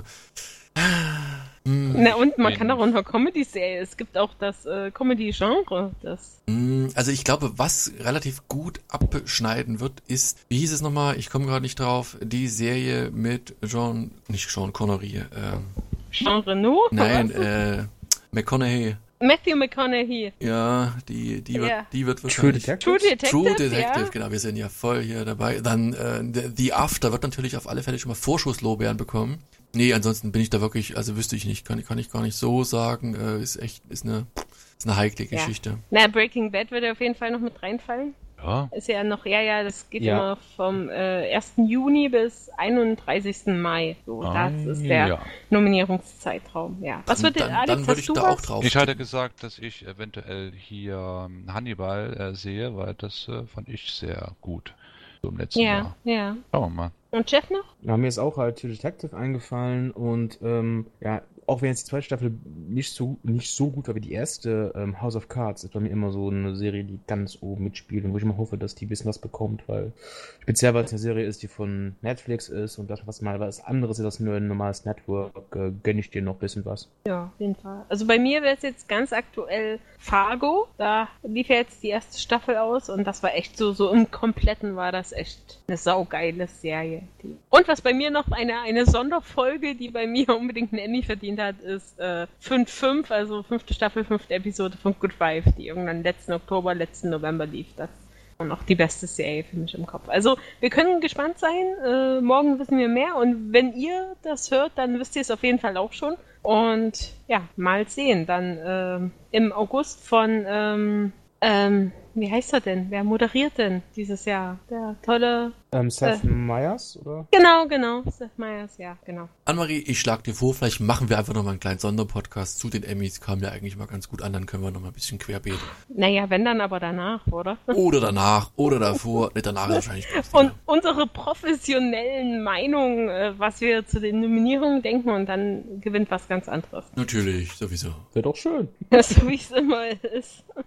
S3: Na und man
S2: bin-
S3: kann auch noch Comedy-Serie. Es gibt auch das äh, Comedy-Genre. Das
S1: mh, also ich glaube, was relativ gut abschneiden wird, ist, wie hieß es nochmal? Ich komme gerade nicht drauf. Die Serie mit Jean, nicht Sean Connery. Ähm,
S3: Genre Nu?
S1: nein,
S3: Was?
S1: äh, McConaughey.
S3: Matthew McConaughey.
S1: Ja, die, die wird,
S3: Ja.
S1: die wird
S4: True
S1: wahrscheinlich.
S4: Detective?
S3: True Detective,
S1: True Detective,
S3: ja.
S1: genau, wir sind ja voll hier dabei. Dann äh, The- The After wird natürlich auf alle Fälle schon mal Vorschusslorbeeren bekommen. Nee, ansonsten bin ich da wirklich, also wüsste ich nicht, kann, kann ich gar nicht so sagen. Äh, ist echt, ist eine, ist eine heikle
S3: Ja.
S1: Geschichte.
S3: Na, Breaking Bad würde auf jeden Fall noch mit reinfallen.
S2: Ja,
S3: Ist ja noch, ja, ja, das geht
S4: Ja.
S3: immer vom äh, ersten Juni bis einunddreißigsten Mai. So,
S2: Ah,
S3: das ist der
S2: ja.
S3: Nominierungszeitraum. Ja. Was
S1: Und
S3: würde
S1: dann,
S3: Alex,
S1: dann würde
S3: hast
S1: ich
S3: du
S1: da
S3: was?
S1: auch drauf.
S2: Ich hatte gesagt, dass ich eventuell hier ähm, Hannibal äh, sehe, weil das äh, fand ich sehr gut. So im letzten
S3: Ja,
S2: Jahr.
S3: ja.
S2: Schauen wir mal.
S3: Und Jeff noch?
S4: Ja, mir ist auch halt True Detective eingefallen und ähm, ja, auch wenn jetzt die zweite Staffel nicht so nicht so gut war wie die erste, ähm, House of Cards ist bei mir immer so eine Serie, die ganz oben mitspielt und wo ich immer hoffe, dass die ein bisschen was bekommt, weil speziell weil es eine Serie ist, die von Netflix ist und das was mal was anderes ist als nur ein normales Network, äh, gönne ich dir noch ein bisschen was.
S3: Ja, auf jeden Fall. Also bei mir wäre es jetzt ganz aktuell Fargo. Da lief ja jetzt die erste Staffel aus und das war echt so, so im Kompletten war das echt eine saugeile Serie. Die. Und was bei mir noch eine, eine Sonderfolge, die bei mir unbedingt einen Emmy verdient hat, ist äh, fünf fünf, also fünfte Staffel, fünfte Episode von Good Wife, die irgendwann letzten Oktober, letzten November lief. Das und auch die beste Serie für mich im Kopf. Also wir können gespannt sein. Äh, morgen wissen wir mehr. Und wenn ihr das hört, dann wisst ihr es auf jeden Fall auch schon. Und ja, mal sehen. Dann ähm, im August von, ähm, ähm, wie heißt er denn? Wer moderiert denn dieses Jahr? Der tolle...
S4: Ähm, Seth
S3: Äh.
S4: Meyers, oder?
S3: Genau, genau. Seth Meyers, ja, genau.
S1: Annemarie, ich schlag dir vor, vielleicht machen wir einfach nochmal einen kleinen Sonderpodcast zu den Emmys. Kam ja eigentlich mal ganz gut an, dann können wir nochmal ein bisschen querbeet.
S3: Naja, wenn dann aber danach, oder?
S1: Oder danach, oder davor. Ne, danach ist wahrscheinlich.
S3: Und unsere professionellen Meinungen, äh, was wir zu den Nominierungen denken und dann gewinnt was ganz anderes.
S1: Natürlich, sowieso.
S4: Wäre doch schön.
S3: So wie es immer ist.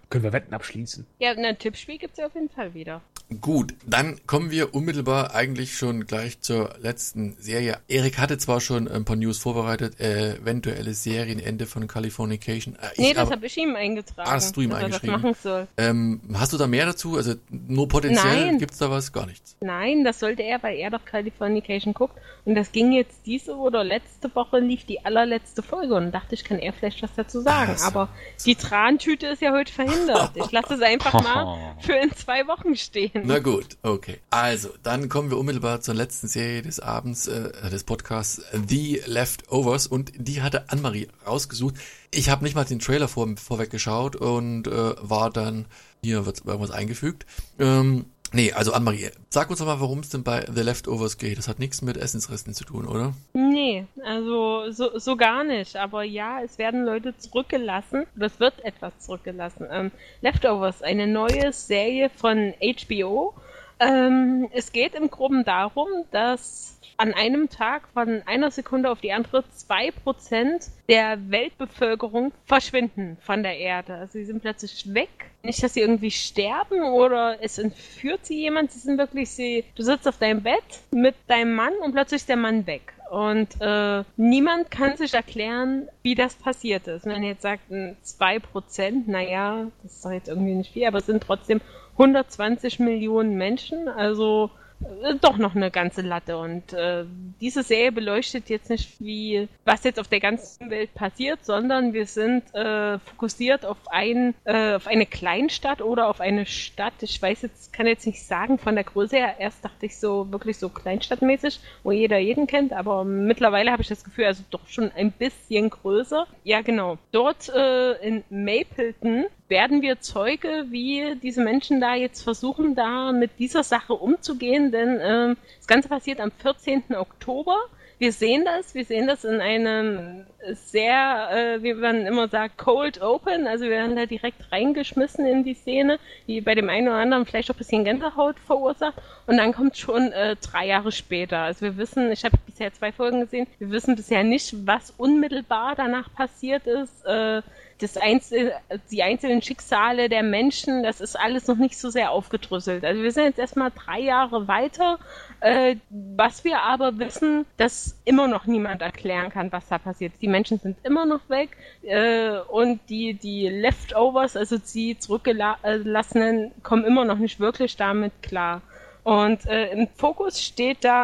S4: Können wir Wetten abschließen?
S3: Ja, ein Tippspiel gibt's ja auf jeden Fall wieder.
S1: Gut, dann kommen wir unmittelbar eigentlich schon gleich zur letzten Serie. Erik hatte zwar schon ein paar News vorbereitet, äh, eventuelles Serienende von Californication. Äh,
S3: nee, das habe ich ihm eingetragen.
S1: Hast du ihm
S3: dass
S1: eingeschrieben?
S3: Er das machen soll.
S1: Ähm, hast du da mehr dazu? Also nur potenziell
S3: Nein.
S1: Gibt's da was? Gar nichts.
S3: Nein, das sollte er, weil er doch Californication guckt. Und das ging jetzt diese oder letzte Woche, lief die allerletzte Folge. Und dachte ich, kann er vielleicht was dazu sagen.
S1: Also.
S3: Aber die Trantüte ist ja heute verhindert. Ich lasse es einfach mal für in zwei Wochen stehen.
S1: Na gut, okay. Also, dann kommen wir unmittelbar zur letzten Serie des Abends, äh, des Podcasts, The Leftovers. Und die hatte Annemarie rausgesucht. Ich habe nicht mal den Trailer vor, vorweg geschaut und äh, war dann, hier wird irgendwas eingefügt. Ähm, nee, also Annemarie, sag uns doch mal, worum es denn bei The Leftovers geht. Das hat nichts mit Essensresten zu tun, oder?
S3: Nee, also so, so gar nicht. Aber ja, es werden Leute zurückgelassen. Das wird etwas zurückgelassen. Ähm, Leftovers, eine neue Serie von H B O. Ähm, es geht im Groben darum, dass an einem Tag von einer Sekunde auf die andere zwei Prozent der Weltbevölkerung verschwinden von der Erde. Also sie sind plötzlich weg. Nicht, dass sie irgendwie sterben oder es entführt sie jemand. Sie sind wirklich, sie, du sitzt auf deinem Bett mit deinem Mann und plötzlich ist der Mann weg. Und äh, niemand kann sich erklären, wie das passiert ist. Wenn ihr jetzt sagt, zwei Prozent, naja, das ist doch jetzt irgendwie nicht viel, aber es sind trotzdem hundertzwanzig Millionen Menschen, also äh, doch noch eine ganze Latte. Und äh, diese Serie beleuchtet jetzt nicht, wie was jetzt auf der ganzen Welt passiert, sondern wir sind äh, fokussiert auf, ein, äh, auf eine Kleinstadt oder auf eine Stadt. Ich weiß jetzt, kann jetzt nicht sagen von der Größe her. Erst dachte ich so wirklich so kleinstadtmäßig, wo jeder jeden kennt, aber mittlerweile habe ich das Gefühl, also doch schon ein bisschen größer. Ja, genau. Dort äh, in Mapleton werden wir Zeuge, wie diese Menschen da jetzt versuchen, da mit dieser Sache umzugehen, denn äh, das Ganze passiert am vierzehnten Oktober. Wir sehen das, wir sehen das in einem sehr, äh, wie man immer sagt, Cold Open, also wir werden da direkt reingeschmissen in die Szene, die bei dem einen oder anderen vielleicht auch ein bisschen Gänsehaut verursacht, und dann kommt schon äh, drei Jahre später. Also wir wissen, ich habe bisher zwei Folgen gesehen, wir wissen bisher nicht, was unmittelbar danach passiert ist, äh, Das Einzel- die einzelnen Schicksale der Menschen, das ist alles noch nicht so sehr aufgedröselt. Also wir sind jetzt erstmal drei Jahre weiter, äh, was wir aber wissen, dass immer noch niemand erklären kann, was da passiert. Die Menschen sind immer noch weg äh, und die, die Leftovers, also die Zurückgelassenen, kommen immer noch nicht wirklich damit klar. Und äh, im Fokus steht da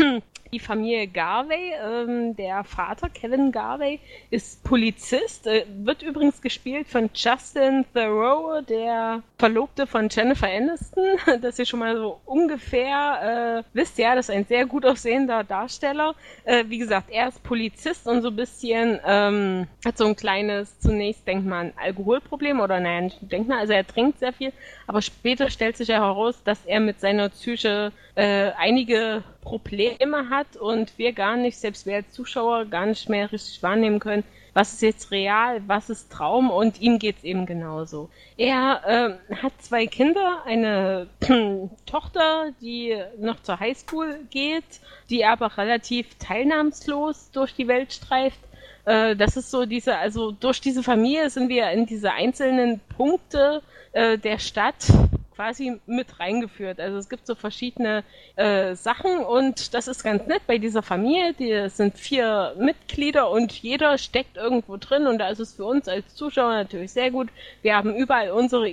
S3: die Familie Garvey. Ähm, der Vater, Kevin Garvey, ist Polizist, äh, wird übrigens gespielt von Justin Theroux, der Verlobte von Jennifer Aniston, dass ihr schon mal so ungefähr äh, wisst, ja, das ist ein sehr gut aussehender Darsteller. Äh, wie gesagt, er ist Polizist und so ein bisschen ähm, hat so ein kleines, zunächst denkt man, Alkoholproblem, oder naja, nicht denkt man, also er trinkt sehr viel, aber später stellt sich ja heraus, dass er mit seiner Psyche äh, einige Probleme hat und wir gar nicht, selbst wir als Zuschauer, gar nicht mehr richtig wahrnehmen können, was ist jetzt real, was ist Traum, und ihm geht's eben genauso. Er äh, hat zwei Kinder, eine Tochter, die noch zur Highschool geht, die aber relativ teilnahmslos durch die Welt streift. Äh, das ist so diese, also durch diese Familie sind wir in diese einzelnen Punkte äh, der Stadt quasi mit reingeführt. Also es gibt so verschiedene äh, Sachen und das ist ganz nett bei dieser Familie. Die sind vier Mitglieder und jeder steckt irgendwo drin, und da ist es für uns als Zuschauer natürlich sehr gut. Wir haben überall unsere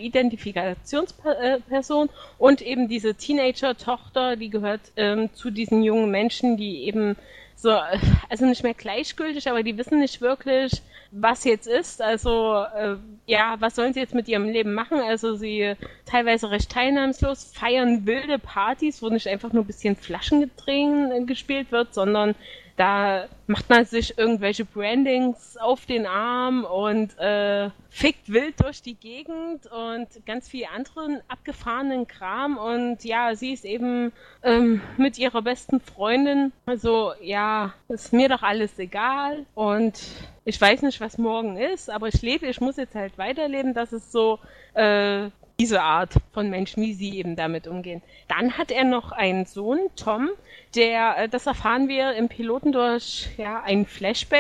S3: Identifikationsperson und eben diese Teenager-Tochter, die gehört ähm, zu diesen jungen Menschen, die eben so, also nicht mehr gleichgültig, aber die wissen nicht wirklich, was jetzt ist. Also, äh, ja, was sollen sie jetzt mit ihrem Leben machen? Also, sie teilweise recht teilnahmslos feiern wilde Partys, wo nicht einfach nur ein bisschen Flaschengetränk gespielt wird, sondern da macht man sich irgendwelche Brandings auf den Arm und äh, fickt wild durch die Gegend und ganz viel anderen abgefahrenen Kram. Und ja, sie ist eben ähm, mit ihrer besten Freundin, also ja, ist mir doch alles egal und ich weiß nicht, was morgen ist, aber ich lebe, ich muss jetzt halt weiterleben. Das ist so äh, diese Art von Menschen, wie sie eben damit umgehen. Dann hat er noch einen Sohn, Tom, der, das erfahren wir im Piloten durch ja ein Flashback,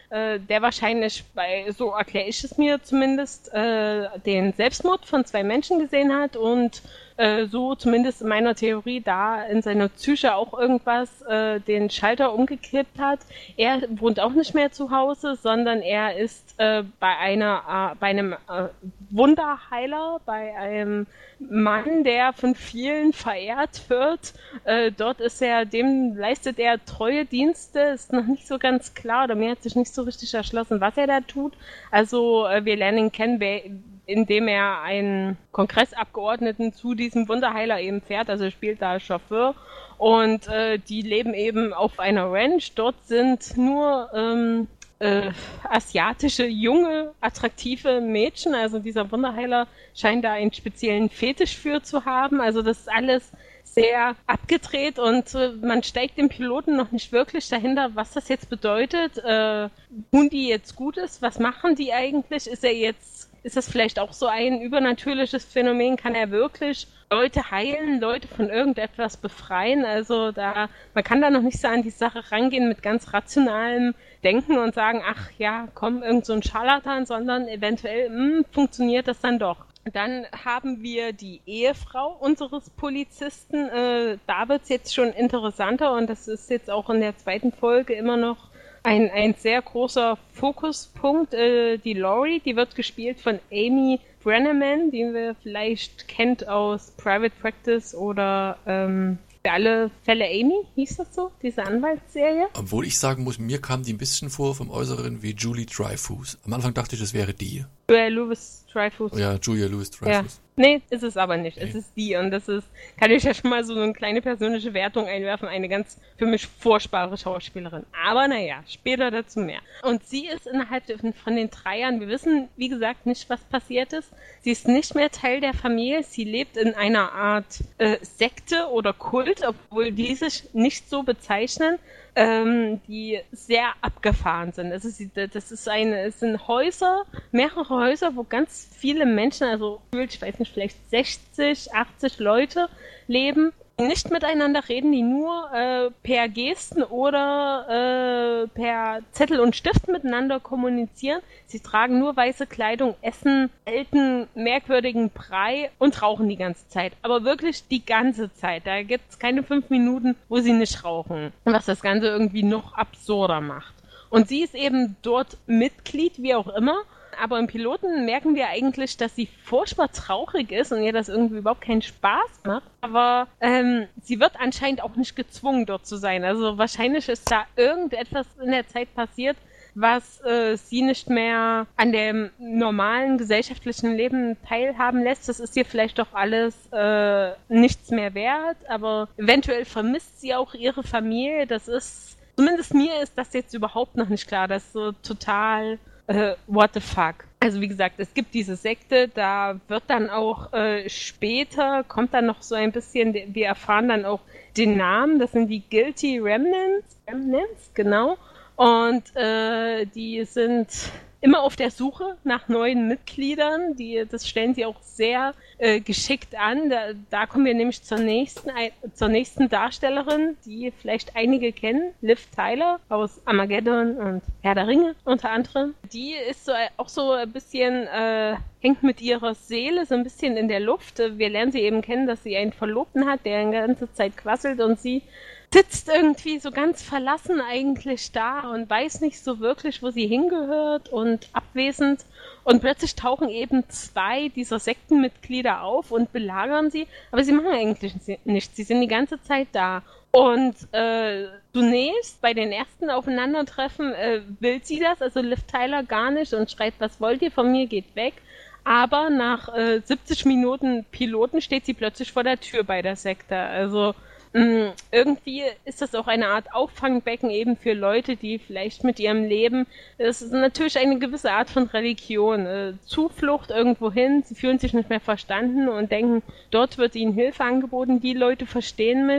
S3: äh, der wahrscheinlich, bei, so erkläre ich es mir zumindest, äh, den Selbstmord von zwei Menschen gesehen hat und äh, so zumindest in meiner Theorie da in seiner Psyche auch irgendwas äh, den Schalter umgekippt hat. Er wohnt auch nicht mehr zu Hause, sondern er ist äh, bei einer, äh, bei einem äh, Wunderheiler, bei einem Mann, der von vielen verehrt wird. Äh, dort ist er, dem leistet er treue Dienste, ist noch nicht so ganz klar, oder mir hat sich nicht so richtig erschlossen, was er da tut. Also äh, wir lernen ihn kennen, wer, indem er einen Kongressabgeordneten zu diesem Wunderheiler eben fährt, also spielt da Chauffeur. Und äh, die leben eben auf einer Ranch. Dort sind nur ähm, äh, asiatische, junge, attraktive Mädchen. Also dieser Wunderheiler scheint da einen speziellen Fetisch für zu haben. Also das ist alles sehr abgedreht und äh, man steigt dem Piloten noch nicht wirklich dahinter, was das jetzt bedeutet. Äh, tun die jetzt Gutes? Was machen die eigentlich? Ist er jetzt, ist das vielleicht auch so ein übernatürliches Phänomen? Kann er wirklich Leute heilen, Leute von irgendetwas befreien? Also da, man kann da noch nicht so an die Sache rangehen mit ganz rationalem Denken und sagen, ach ja, komm, irgend so ein Scharlatan, sondern eventuell mh, funktioniert das dann doch. Dann haben wir die Ehefrau unseres Polizisten. Äh, da wird es jetzt schon interessanter und das ist jetzt auch in der zweiten Folge immer noch ein, ein sehr großer Fokuspunkt. Äh, die Laurie, die wird gespielt von Amy Brenneman, die wir vielleicht kennt aus Private Practice oder ähm, für alle Fälle Amy, hieß das so, diese Anwaltsserie.
S1: Obwohl ich sagen muss, mir kam die ein bisschen vor vom Äußeren wie Julie Dreyfus. Am Anfang dachte ich, es wäre die.
S3: Julia Louis Dreyfus.
S1: Ja, Julia Louis Dreyfus.
S3: Ja. Nee, ist es aber nicht.
S1: Nee.
S3: Es ist die und das ist, kann ich ja schon mal so eine kleine persönliche Wertung einwerfen, eine ganz für mich furchtbare Schauspielerin. Aber naja, später dazu mehr. Und sie ist innerhalb von den drei Jahren, wir wissen, wie gesagt, nicht, was passiert ist. Sie ist nicht mehr Teil der Familie, sie lebt in einer Art äh, Sekte oder Kult, obwohl die sich nicht so bezeichnen, ähm, die sehr abgefahren sind. Das ist, das ist eine, es sind Häuser, mehrere Häuser, wo ganz viele Menschen, also ich weiß nicht, vielleicht sechzig, achtzig Leute leben, die nicht miteinander reden, die nur äh, per Gesten oder äh, per Zettel und Stift miteinander kommunizieren. Sie tragen nur weiße Kleidung, essen alten, merkwürdigen Brei und rauchen die ganze Zeit. Aber wirklich die ganze Zeit. Da gibt es keine fünf Minuten, wo sie nicht rauchen. Was das Ganze irgendwie noch absurder macht. Und sie ist eben dort Mitglied, wie auch immer. Aber im Piloten merken wir eigentlich, dass sie furchtbar traurig ist und ihr das irgendwie überhaupt keinen Spaß macht. Aber ähm, sie wird anscheinend auch nicht gezwungen, dort zu sein. Also wahrscheinlich ist da irgendetwas in der Zeit passiert, was äh, sie nicht mehr an dem normalen gesellschaftlichen Leben teilhaben lässt. Das ist ihr vielleicht doch alles äh, nichts mehr wert, aber eventuell vermisst sie auch ihre Familie. Das ist, zumindest mir ist das jetzt überhaupt noch nicht klar. Das ist so total... Uh, what the fuck. Also wie gesagt, es gibt diese Sekte, da wird dann auch äh, später, kommt dann noch so ein bisschen, wir erfahren dann auch den Namen, das sind die Guilty Remnants, Remnants, genau, und äh, die sind immer auf der Suche nach neuen Mitgliedern, die, das stellen sie auch sehr äh, geschickt an. Da, da kommen wir nämlich zur nächsten, ein, zur nächsten Darstellerin, die vielleicht einige kennen, Liv Tyler aus Armageddon und Herr der Ringe unter anderem. Die ist so auch so ein bisschen, äh, hängt mit ihrer Seele so ein bisschen in der Luft. Wir lernen sie eben kennen, dass sie einen Verlobten hat, der die ganze Zeit quasselt und sie sitzt irgendwie so ganz verlassen eigentlich da und weiß nicht so wirklich, wo sie hingehört und abwesend. Und plötzlich tauchen eben zwei dieser Sektenmitglieder auf und belagern sie, aber sie machen eigentlich nichts. Sie sind die ganze Zeit da. Und äh, zunächst bei den ersten Aufeinandertreffen äh, will sie das, also Liv Tyler gar nicht und schreit, was wollt ihr von mir, geht weg. Aber nach äh, siebzig Minuten Piloten steht sie plötzlich vor der Tür bei der Sekte. Also mh, irgendwie ist das auch eine Art Auffangbecken eben für Leute, die vielleicht mit ihrem Leben, es ist natürlich eine gewisse Art von Religion, äh, Zuflucht irgendwo hin, sie fühlen sich nicht mehr verstanden und denken, dort wird ihnen Hilfe angeboten, die Leute verstehen mich.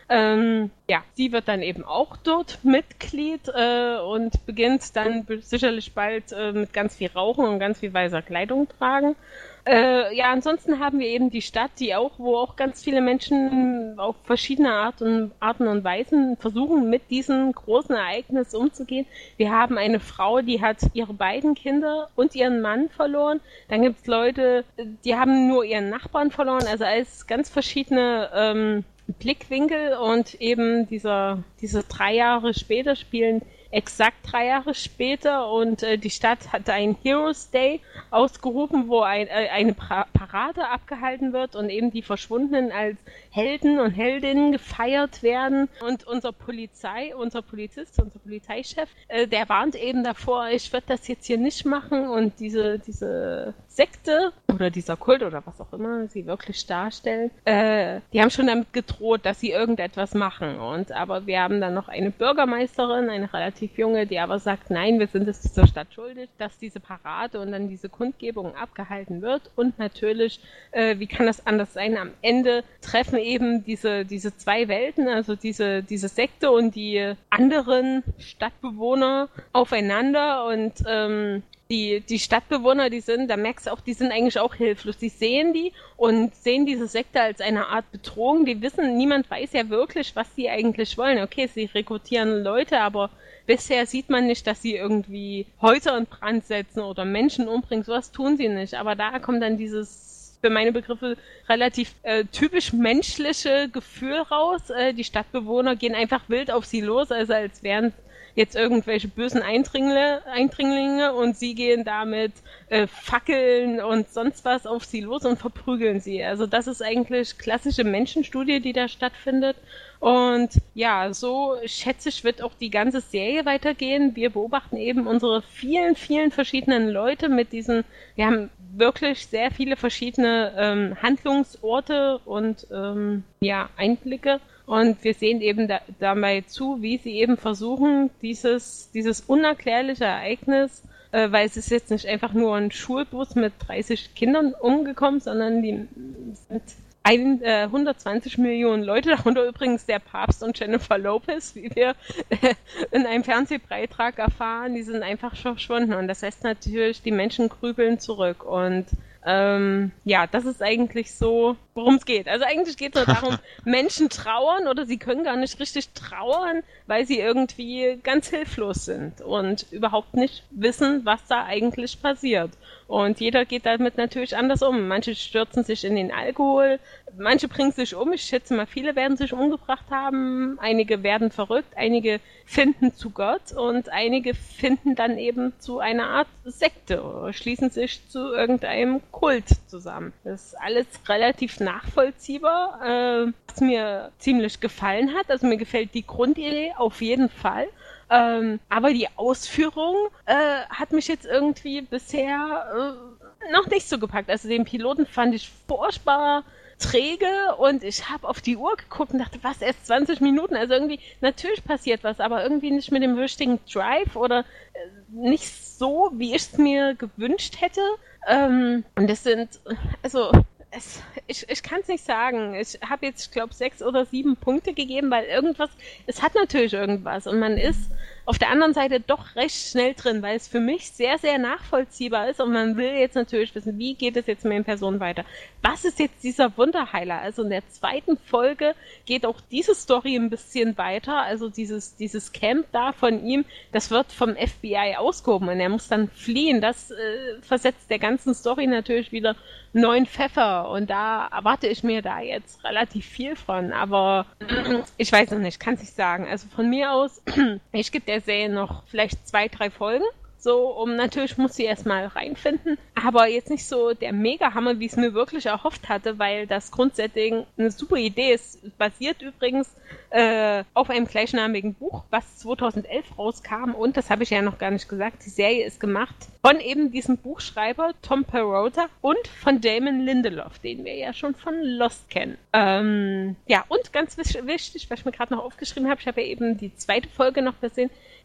S3: Ähm, ja, sie wird dann eben auch dort Mitglied äh, und beginnt dann sicherlich bald äh, mit ganz viel Rauchen und ganz viel weißer Kleidung tragen. Äh, ja, ansonsten haben wir eben die Stadt, die auch, wo auch ganz viele Menschen auf verschiedene Art und, Arten und Weisen versuchen, mit diesem großen Ereignis umzugehen. Wir haben eine Frau, die hat ihre beiden Kinder und ihren Mann verloren. Dann gibt es Leute, die haben nur ihren Nachbarn verloren. Also alles ganz verschiedene ähm, Blickwinkel und eben dieser, diese drei Jahre später spielen exakt drei Jahre später und äh, die Stadt hat einen Heroes Day ausgerufen, wo ein, äh, eine pra- Parade abgehalten wird und eben die Verschwundenen als Helden und Heldinnen gefeiert werden. Und unser Polizei, unser Polizist, unser Polizeichef, äh, der warnt eben davor, ich würde das jetzt hier nicht machen und diese, diese Sekte oder dieser Kult oder was auch immer sie wirklich darstellen, äh, die haben schon damit gedroht, dass sie irgendetwas machen. Und aber wir haben dann noch eine Bürgermeisterin, eine relativ junge, die aber sagt, nein, wir sind es dieser Stadt schuldig, dass diese Parade und dann diese Kundgebung abgehalten wird. Und natürlich, äh, wie kann das anders sein, am Ende treffen eben diese, diese zwei Welten, also diese, diese Sekte und die anderen Stadtbewohner aufeinander und ähm, Die, die Stadtbewohner, die sind, da merkst du auch, die sind eigentlich auch hilflos. Die sehen die und sehen diese Sekte als eine Art Bedrohung. Die wissen, niemand weiß ja wirklich, was sie eigentlich wollen. Okay, sie rekrutieren Leute, aber bisher sieht man nicht, dass sie irgendwie Häuser in Brand setzen oder Menschen umbringen. Sowas tun sie nicht. Aber da kommt dann dieses, für meine Begriffe, relativ äh, typisch menschliche Gefühl raus. Äh, die Stadtbewohner gehen einfach wild auf sie los, also als wären jetzt irgendwelche bösen Eindringlinge, Eindringlinge und sie gehen damit äh, Fackeln und sonst was auf sie los und verprügeln sie. Also das ist eigentlich klassische Menschenstudie, die da stattfindet. Und ja, so schätze ich, wird auch die ganze Serie weitergehen. Wir beobachten eben unsere vielen, vielen verschiedenen Leute mit diesen, wir haben wirklich sehr viele verschiedene ähm, Handlungsorte und ähm, ja, Einblicke. Und wir sehen eben da, dabei zu, wie sie eben versuchen, dieses, dieses unerklärliche Ereignis, äh, weil es ist jetzt nicht einfach nur ein Schulbus mit dreißig Kindern umgekommen, sondern die sind ein, äh, hundertzwanzig Millionen Leute, darunter übrigens der Papst und Jennifer Lopez, wie wir äh, in einem Fernsehbeitrag erfahren, die sind einfach verschwunden. Und das heißt natürlich, die Menschen grübeln zurück. Und Ähm, ja, das ist eigentlich so, worum es geht. Also eigentlich geht es nur darum, Menschen trauern oder sie können gar nicht richtig trauern, weil sie irgendwie ganz hilflos sind und überhaupt nicht wissen, was da eigentlich passiert. Und jeder geht damit natürlich anders um. Manche stürzen sich in den Alkohol, manche bringen sich um. Ich schätze mal, viele werden sich umgebracht haben. Einige werden verrückt, einige finden zu Gott und einige finden dann eben zu einer Art Sekte oder schließen sich zu irgendeinem Kult zusammen. Das ist alles relativ nachvollziehbar, äh, was mir ziemlich gefallen hat. Also mir gefällt die Grundidee auf jeden Fall. Ähm, aber die Ausführung äh, hat mich jetzt irgendwie bisher äh, noch nicht so gepackt. Also den Piloten fand ich furchtbar träge und ich habe auf die Uhr geguckt und dachte, was, erst zwanzig Minuten? Also irgendwie, natürlich passiert was, aber irgendwie nicht mit dem richtigen Drive oder äh, nicht so, wie ich es mir gewünscht hätte. Ähm, und das sind, also es, ich, ich kann es nicht sagen. Ich habe jetzt, ich glaube, sechs oder sieben Punkte gegeben, weil irgendwas, es hat natürlich irgendwas und man ist auf der anderen Seite doch recht schnell drin, weil es für mich sehr, sehr nachvollziehbar ist und man will jetzt natürlich wissen, wie geht es jetzt mit den Personen weiter? Was ist jetzt dieser Wunderheiler? Also in der zweiten Folge geht auch diese Story ein bisschen weiter, also dieses, dieses Camp da von ihm, das wird vom F B I ausgehoben und er muss dann fliehen. Das äh, versetzt der ganzen Story natürlich wieder neuen Pfeffer und da erwarte ich mir da jetzt relativ viel von, aber ich weiß noch nicht, kann es nicht sagen. Also von mir aus, ich gebe der Serie noch vielleicht zwei, drei Folgen, so, um natürlich muss sie erstmal reinfinden, aber jetzt nicht so der Mega-Hammer, wie ich es mir wirklich erhofft hatte, weil das Grundsetting eine super Idee ist. Es basiert übrigens äh, auf einem gleichnamigen Buch, was zweitausendelf rauskam und, das habe ich ja noch gar nicht gesagt, die Serie ist gemacht von eben diesem Buchschreiber Tom Perrotta und von Damon Lindelof, den wir ja schon von Lost kennen. Ähm, ja, und ganz wichtig, was ich mir gerade noch aufgeschrieben habe, ich habe ja eben die zweite Folge noch gesehen,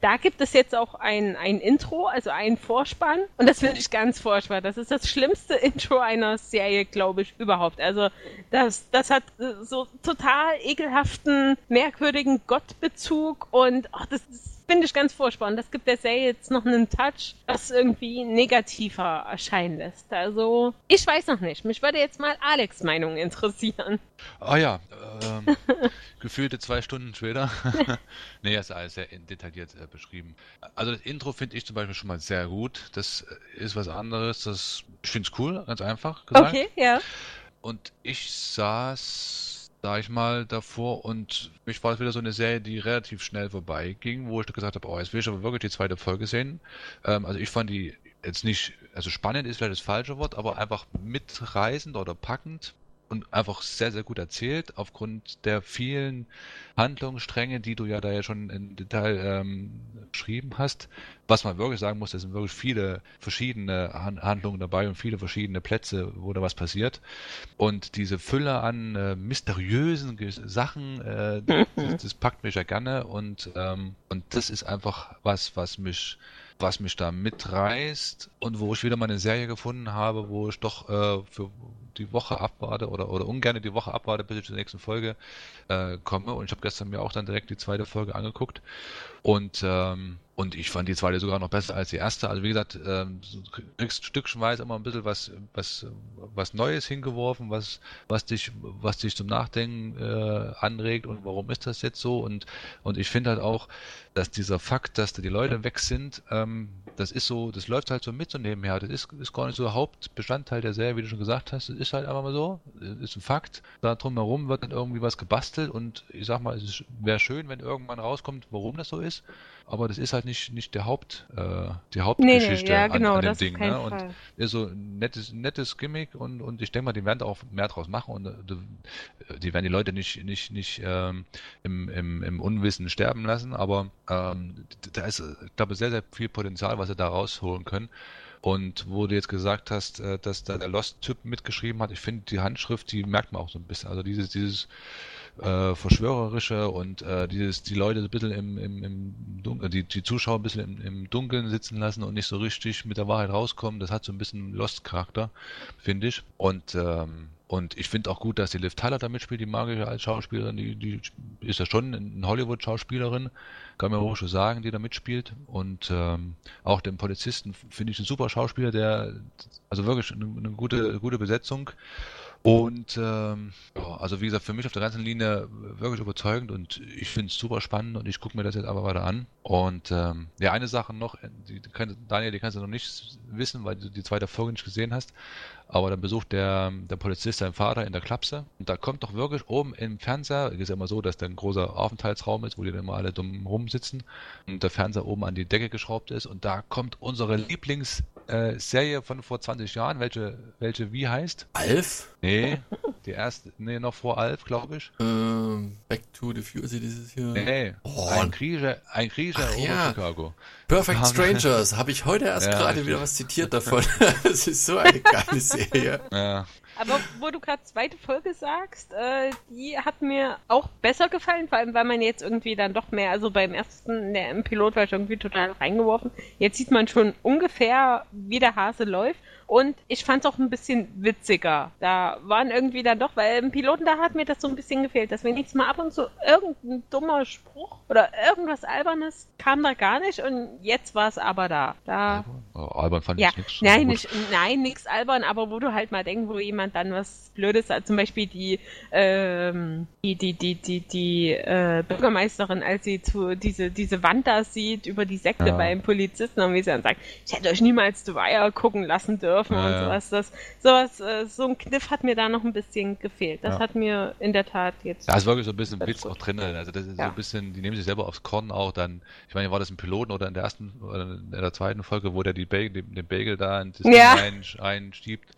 S3: da gibt es jetzt auch ein, ein Intro, also einen Vorspann. Und das finde ich ganz furchtbar. Das ist das schlimmste Intro einer Serie, glaube ich, überhaupt. Also das, das hat so total ekelhaften, merkwürdigen Gottbezug und ach, das ist finde ich ganz furchtbar. Und das gibt der Serie jetzt noch einen Touch, was irgendwie negativer erscheinen lässt. Also, ich weiß noch nicht. Mich würde jetzt mal Alex' Meinung interessieren.
S2: Ah ja, ähm, gefühlte zwei Stunden später. Nee, das ist alles sehr detailliert äh, beschrieben. Also das Intro finde ich zum Beispiel schon mal sehr gut. Das ist was anderes. Das, ich finde es cool, ganz einfach gesagt.
S3: Okay, ja.
S2: Und ich saß... sag ich mal, davor und mich war es wieder so eine Serie, die relativ schnell vorbeiging, wo ich gesagt habe, oh, jetzt will ich aber wirklich die zweite Folge sehen. Ähm, also ich fand die jetzt nicht, also spannend ist vielleicht das falsche Wort, aber einfach mitreißend oder packend und einfach sehr, sehr gut erzählt, aufgrund der vielen Handlungsstränge, die du ja da ja schon im Detail ähm, beschrieben hast. Was man wirklich sagen muss, es sind wirklich viele verschiedene Han- Handlungen dabei und viele verschiedene Plätze, wo da was passiert. Und diese Fülle an äh, mysteriösen Ge- Sachen, äh, das, das packt mich ja gerne und, ähm, und das ist einfach was, was mich was mich da mitreißt und wo ich wieder mal eine Serie gefunden habe, wo ich doch äh, für die Woche abwarte oder, oder ungern die Woche abwarte, bis ich zur nächsten Folge äh, komme. Und ich habe gestern mir auch dann direkt die zweite Folge angeguckt und ähm, und ich fand die zweite sogar noch besser als die erste. Also wie gesagt, ähm, du kriegst stückchenweise immer ein bisschen was, was, was Neues hingeworfen, was, was dich, was dich zum Nachdenken äh, anregt und warum ist das jetzt so? Und, und ich finde halt auch, dass dieser Fakt, dass da die Leute weg sind, ähm, das ist so, das läuft halt so mit so nebenher. Das ist, ist gar nicht so Hauptbestandteil der Serie, wie du schon gesagt hast. Das ist halt einfach mal so, das ist ein Fakt. Da drumherum wird dann irgendwie was gebastelt und ich sag mal, es wäre schön, wenn irgendwann rauskommt, warum das so ist. Aber das ist halt nicht, nicht der Haupt, äh, die Hauptgeschichte
S3: nee, nee, ja, genau,
S2: an, an dem
S3: das
S2: Ding.
S3: auf keinen
S2: Ne? Und
S3: Fall.
S2: ist so ein nettes, nettes Gimmick und, und ich denke mal, die werden da auch mehr draus machen und äh, die werden die Leute nicht, nicht, nicht ähm, im, im, im Unwissen sterben lassen, aber ähm, da ist, ich glaube, sehr, sehr viel Potenzial, was sie da rausholen können. Und wo du jetzt gesagt hast, äh, dass da der Lost-Typ mitgeschrieben hat, ich finde die Handschrift, die merkt man auch so ein bisschen. Also dieses, dieses äh, Verschwörerische und äh, dieses, die Leute ein bisschen im, im, im Dunkeln, die, die Zuschauer ein bisschen im, im Dunkeln sitzen lassen und nicht so richtig mit der Wahrheit rauskommen, das hat so ein bisschen Lost-Charakter, finde ich. Und ähm, und ich finde auch gut, dass die Liv Tyler da mitspielt, die mag ich ja als Schauspielerin, die, die ist ja schon eine Hollywood-Schauspielerin, kann man auch schon sagen, die da mitspielt. Und ähm, auch den Polizisten finde ich ein super Schauspieler, der, also wirklich eine, eine gute, gute Besetzung. Und ähm, ja, also wie gesagt, für mich auf der ganzen Linie wirklich überzeugend und ich finde es super spannend und ich gucke mir das jetzt aber weiter an. Und ähm, ja, eine Sache noch, die, die kann, Daniel, die kannst du noch nicht wissen, weil du die zweite Folge nicht gesehen hast, aber dann besucht der, der Polizist seinen Vater in der Klapse und da kommt doch wirklich oben im Fernseher, es ist ja immer so, dass da ein großer Aufenthaltsraum ist, wo die dann immer alle dumm rumsitzen und der Fernseher oben an die Decke geschraubt ist und da kommt unsere Lieblingsserie von vor zwanzig Jahren, welche, welche wie heißt?
S1: Alf?
S2: Nee, die erste, nee, noch vor Alf, glaube ich.
S1: Ähm, Back to the Future, dieses hier.
S2: Nee,
S1: Oh.
S2: ein Grieche, ein Grieche
S1: Ach,
S2: over
S1: ja.
S2: Chicago.
S1: Perfect Strangers, habe ich heute erst
S2: Ja,
S1: gerade
S2: richtig.
S1: wieder was zitiert davon. Das ist so eine geile Serie.
S2: Ja,
S3: Aber wo du gerade zweite Folge sagst, äh, die hat mir auch besser gefallen, vor allem weil man jetzt irgendwie dann doch mehr, also beim ersten, der im Pilot war ich irgendwie total reingeworfen. Jetzt sieht man schon ungefähr, wie der Hase läuft. Und ich fand es auch ein bisschen witziger. Da waren irgendwie dann doch, weil im Piloten, da hat mir das so ein bisschen gefehlt, dass wenigstens mal ab und zu irgendein dummer Spruch oder irgendwas Albernes kam da gar nicht und jetzt war es aber da. Da
S2: oh, albern fand
S3: ja,
S2: ich nichts.
S3: nein, nicht, nein, nix albern, aber wo du halt mal denkst, wo jemand dann was Blödes sagt, zum Beispiel die, ähm, die, die, die, die, die äh, Bürgermeisterin, als sie zu diese, diese Wand da sieht über die Sekte
S2: Ja.
S3: beim Polizisten und wie sie dann sagt, ich hätte euch niemals The Wire gucken lassen dürfen
S2: Ja,
S3: und
S2: ja.
S3: sowas. Das, sowas, äh, so ein Kniff hat mir da noch ein bisschen gefehlt. Das
S2: Ja.
S3: hat mir in der Tat jetzt.
S2: Da ist wirklich so ein bisschen
S3: Das
S2: Witz
S3: ist gut.
S2: auch drin. Also das ist so
S3: Ja.
S2: ein bisschen, die nehmen sich selber aufs Korn auch dann. Ich meine, war das im Piloten oder in der ersten oder in der zweiten Folge, wo der die Bagel, den, den Bagel da in das
S3: Ja.
S2: Ding rein, reinschiebt.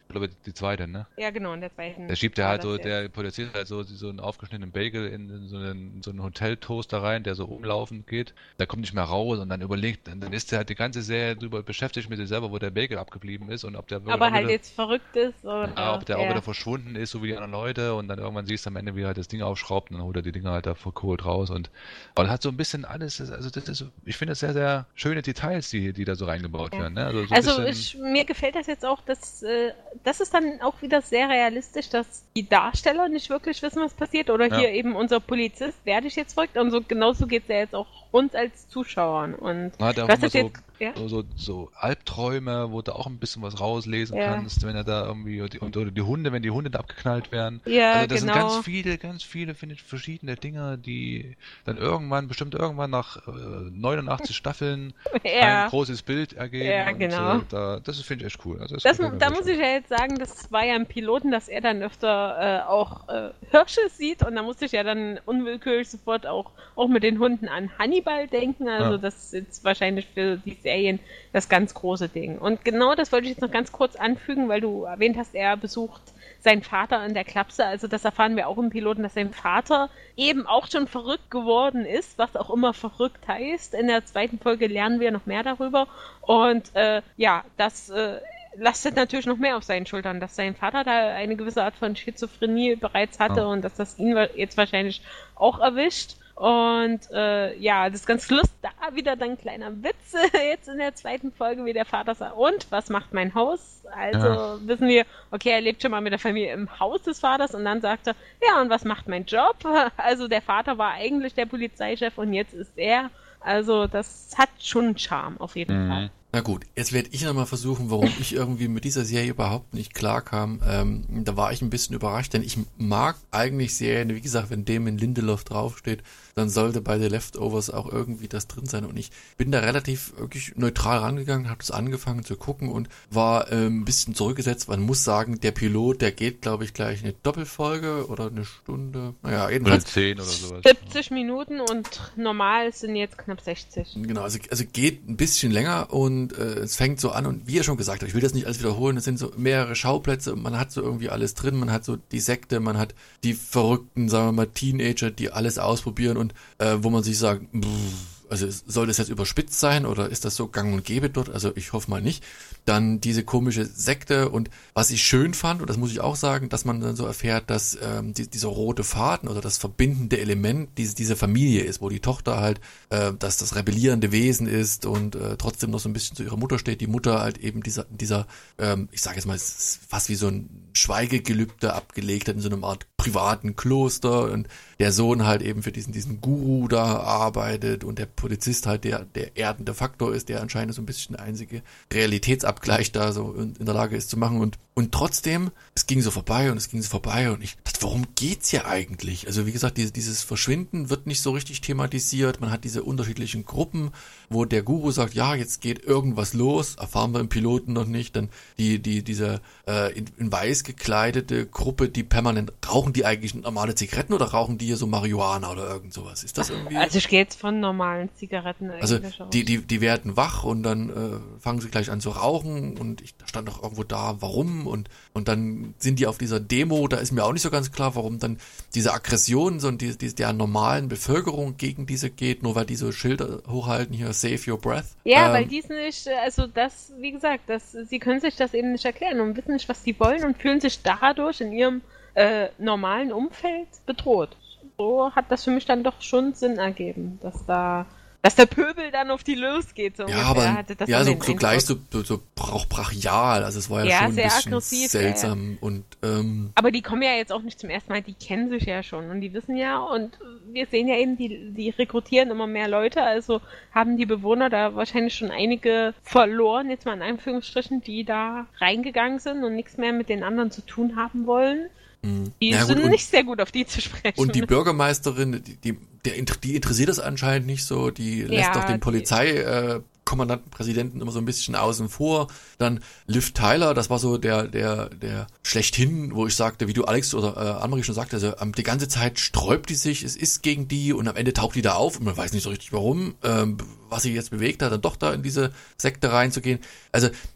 S2: Ich glaube, die zweite, ne?
S3: Ja, genau, in der zweiten.
S2: Da schiebt er
S3: war
S2: halt
S3: das
S2: so,
S3: jetzt.
S2: der produziert halt so, so einen aufgeschnittenen Bagel in, in so einen, in so einen Hoteltoaster rein, der so umlaufend geht. Der kommt nicht mehr raus und dann überlegt, dann, dann ist er halt die ganze Serie drüber beschäftigt mit sich selber, wo der Bagel abgeblieben ist und ob der
S3: Aber
S2: auch
S3: halt
S2: wieder,
S3: jetzt verrückt ist. Oder
S2: ja, ob der auch
S3: ja.
S2: wieder verschwunden ist, so wie die anderen Leute und dann irgendwann siehst du am Ende, wie er halt das Ding aufschraubt und dann holt er die Dinger halt da verkohlt raus und aber hat so ein bisschen alles, also das ist, ich finde das sehr, sehr schöne Details, die, die da so reingebaut
S3: Ja.
S2: werden, ne? Also, so ein
S3: Also
S2: bisschen,
S3: ich, mir gefällt das jetzt auch, dass äh, das ist dann auch wieder sehr realistisch, dass die Darsteller nicht wirklich wissen, was passiert. Oder
S2: Ja.
S3: hier eben unser Polizist, werde ich jetzt verrückt? Und so genauso geht es ja jetzt auch uns als Zuschauern. Und
S2: man hat auch
S3: das
S2: immer
S3: ist
S2: so,
S3: jetzt, ja?
S2: so, so, so Albträume, wo du auch ein bisschen was rauslesen
S3: Ja.
S2: kannst, wenn er da irgendwie, und, die- und oder die Hunde, wenn die Hunde da abgeknallt werden.
S3: Ja,
S2: Also das
S3: genau.
S2: sind ganz viele, ganz viele, finde ich, verschiedene Dinge, die dann irgendwann, bestimmt irgendwann nach äh, neunundachtzig Staffeln
S3: Ja.
S2: ein großes Bild ergeben.
S3: Ja,
S2: und,
S3: genau.
S2: Äh, da, das finde ich echt cool. Also das
S3: Das,
S2: gefällt mir
S3: da
S2: sehr
S3: muss
S2: schön.
S3: ich ja jetzt sagen, das war ja im Piloten, dass er dann öfter äh, auch äh, Hirsche sieht und da musste ich ja dann unwillkürlich sofort auch, auch mit den Hunden an Hannibal denken. Also
S2: Ja.
S3: das ist jetzt wahrscheinlich für die Serien das ganz große Ding. Und genau das wollte ich jetzt noch ganz kurz anfügen, weil du erwähnt hast, er besucht seinen Vater in der Klapse. Also das erfahren wir auch im Piloten, dass sein Vater eben auch schon verrückt geworden ist, was auch immer verrückt heißt. In der zweiten Folge lernen wir noch mehr darüber. Und äh, ja, das äh, lastet natürlich noch mehr auf seinen Schultern, dass sein Vater da eine gewisse Art von Schizophrenie bereits hatte
S2: Ja.
S3: und dass das ihn wa- jetzt wahrscheinlich auch erwischt. Und äh, ja, das ist ganz lustig, da wieder dann ein kleiner Witz jetzt in der zweiten Folge, wie der Vater sagt, und was macht mein Haus? Also
S2: Ja.
S3: wissen wir, okay, er lebt schon mal mit der Familie im Haus des Vaters und dann sagt er, ja, und was macht mein Job? Also der Vater war eigentlich der Polizeichef und jetzt ist er. Also das hat schon Charme auf jeden
S2: Mhm.
S3: Fall.
S1: Na gut, jetzt werde ich nochmal versuchen, warum ich irgendwie mit dieser Serie überhaupt nicht klarkam. Ähm, da war ich ein bisschen überrascht, denn ich mag eigentlich Serien, wie gesagt, wenn Damon Lindelof draufsteht, dann sollte bei The Leftovers auch irgendwie das drin sein. Und ich bin da relativ wirklich neutral rangegangen, habe das angefangen zu gucken und war ähm, ein bisschen zurückgesetzt. Man muss sagen, der Pilot, der geht, glaube ich, gleich eine Doppelfolge oder eine Stunde. Naja,
S2: Oder
S1: jedenfalls.
S2: zehn oder sowas.
S3: siebzig Minuten und normal sind jetzt knapp sechzig.
S1: Genau, also, also geht ein bisschen länger und äh, es fängt so an und wie ihr schon gesagt habt, ich will das nicht alles wiederholen, es sind so mehrere Schauplätze und man hat so irgendwie alles drin, man hat so die Sekte, man hat die verrückten, sagen wir mal, Teenager, die alles ausprobieren und äh, wo man sich sagt, pff, also soll das jetzt überspitzt sein oder ist das so gang und gäbe dort? Also ich hoffe mal nicht. Dann diese komische Sekte und was ich schön fand, und das muss ich auch sagen, dass man dann so erfährt, dass ähm, die, dieser rote Faden oder das verbindende Element diese, diese Familie ist, wo die Tochter halt, äh, dass das rebellierende Wesen ist und äh, trotzdem noch so ein bisschen zu ihrer Mutter steht. Die Mutter halt eben dieser, dieser ähm, ich sage jetzt mal, es ist fast wie so ein Schweigegelübde abgelegt hat in so einem Art privaten Kloster und der Sohn halt eben für diesen, diesen Guru da arbeitet und der Polizist halt der, der erdende Faktor ist, der anscheinend so ein bisschen der einzige Realitätsabgleich da so in, in der Lage ist zu machen und, und trotzdem, es ging so vorbei und es ging so vorbei und ich dachte, worum geht's hier eigentlich? Also wie gesagt, diese, dieses Verschwinden wird nicht so richtig thematisiert, man hat diese unterschiedlichen Gruppen, wo der Guru sagt, ja, jetzt geht irgendwas los, erfahren wir im Piloten noch nicht, dann die, die, diese äh, in, in weiß gekleidete Gruppe, die permanent, rauchen die eigentlich normale Zigaretten oder rauchen die hier so Marihuana oder irgend sowas? Ist das irgendwie?
S3: Also ich gehe jetzt von normalen Zigaretten eigentlich
S1: Also
S3: aus.
S1: die, die, die werden wach und dann äh, fangen sie gleich an zu rauchen und ich da stand auch irgendwo da, warum und und dann sind die auf dieser Demo, da ist mir auch nicht so ganz klar, warum dann diese Aggression so die, die, der normalen Bevölkerung gegen diese geht, nur weil die so Schilder hochhalten, hier Save Your Breath.
S3: Ja,
S1: ähm,
S3: weil die sind nicht, also das, wie gesagt, das, sie können sich das eben nicht erklären und wissen nicht, was die wollen und fühlen sich dadurch in ihrem äh, normalen Umfeld bedroht. So hat das für mich dann doch schon Sinn ergeben, dass da, dass der Pöbel dann auf die losgeht. So
S1: ja,
S3: ungefähr.
S1: aber
S3: Hatte das
S1: ja,
S3: so
S1: so,
S3: den
S1: so gleich so,
S3: Eindruck.
S1: so, so brauch- brachial, also es war ja,
S3: Ja,
S1: schon ein
S3: sehr
S1: bisschen
S3: aggressiv,
S1: seltsam und ähm,
S3: Aber die kommen ja jetzt auch nicht zum ersten Mal, die kennen sich ja schon und die wissen ja und wir sehen ja eben, die, die rekrutieren immer mehr Leute, also haben die Bewohner da wahrscheinlich schon einige verloren, jetzt mal in Anführungsstrichen, die da reingegangen sind und nichts mehr mit den anderen zu tun haben wollen. Die
S1: Ja, gut,
S3: sind
S1: und-
S3: nicht sehr gut auf die zu sprechen.
S1: und die Bürgermeisterin, die, die, der, die interessiert das anscheinend nicht so, die lässt
S3: Ja,
S1: auch den
S3: die-
S1: Polizei äh, Kommandanten, Präsidenten immer so ein bisschen außen vor. Dann Liv Tyler, das war so der, der, der schlechthin, wo ich sagte, wie du Alex oder äh, Annemarie schon sagte, also ähm, die ganze Zeit sträubt die sich, es ist gegen die und am Ende taucht die da auf und man weiß nicht so richtig warum, ähm, was sie jetzt bewegt hat, dann doch da in diese Sekte reinzugehen. Also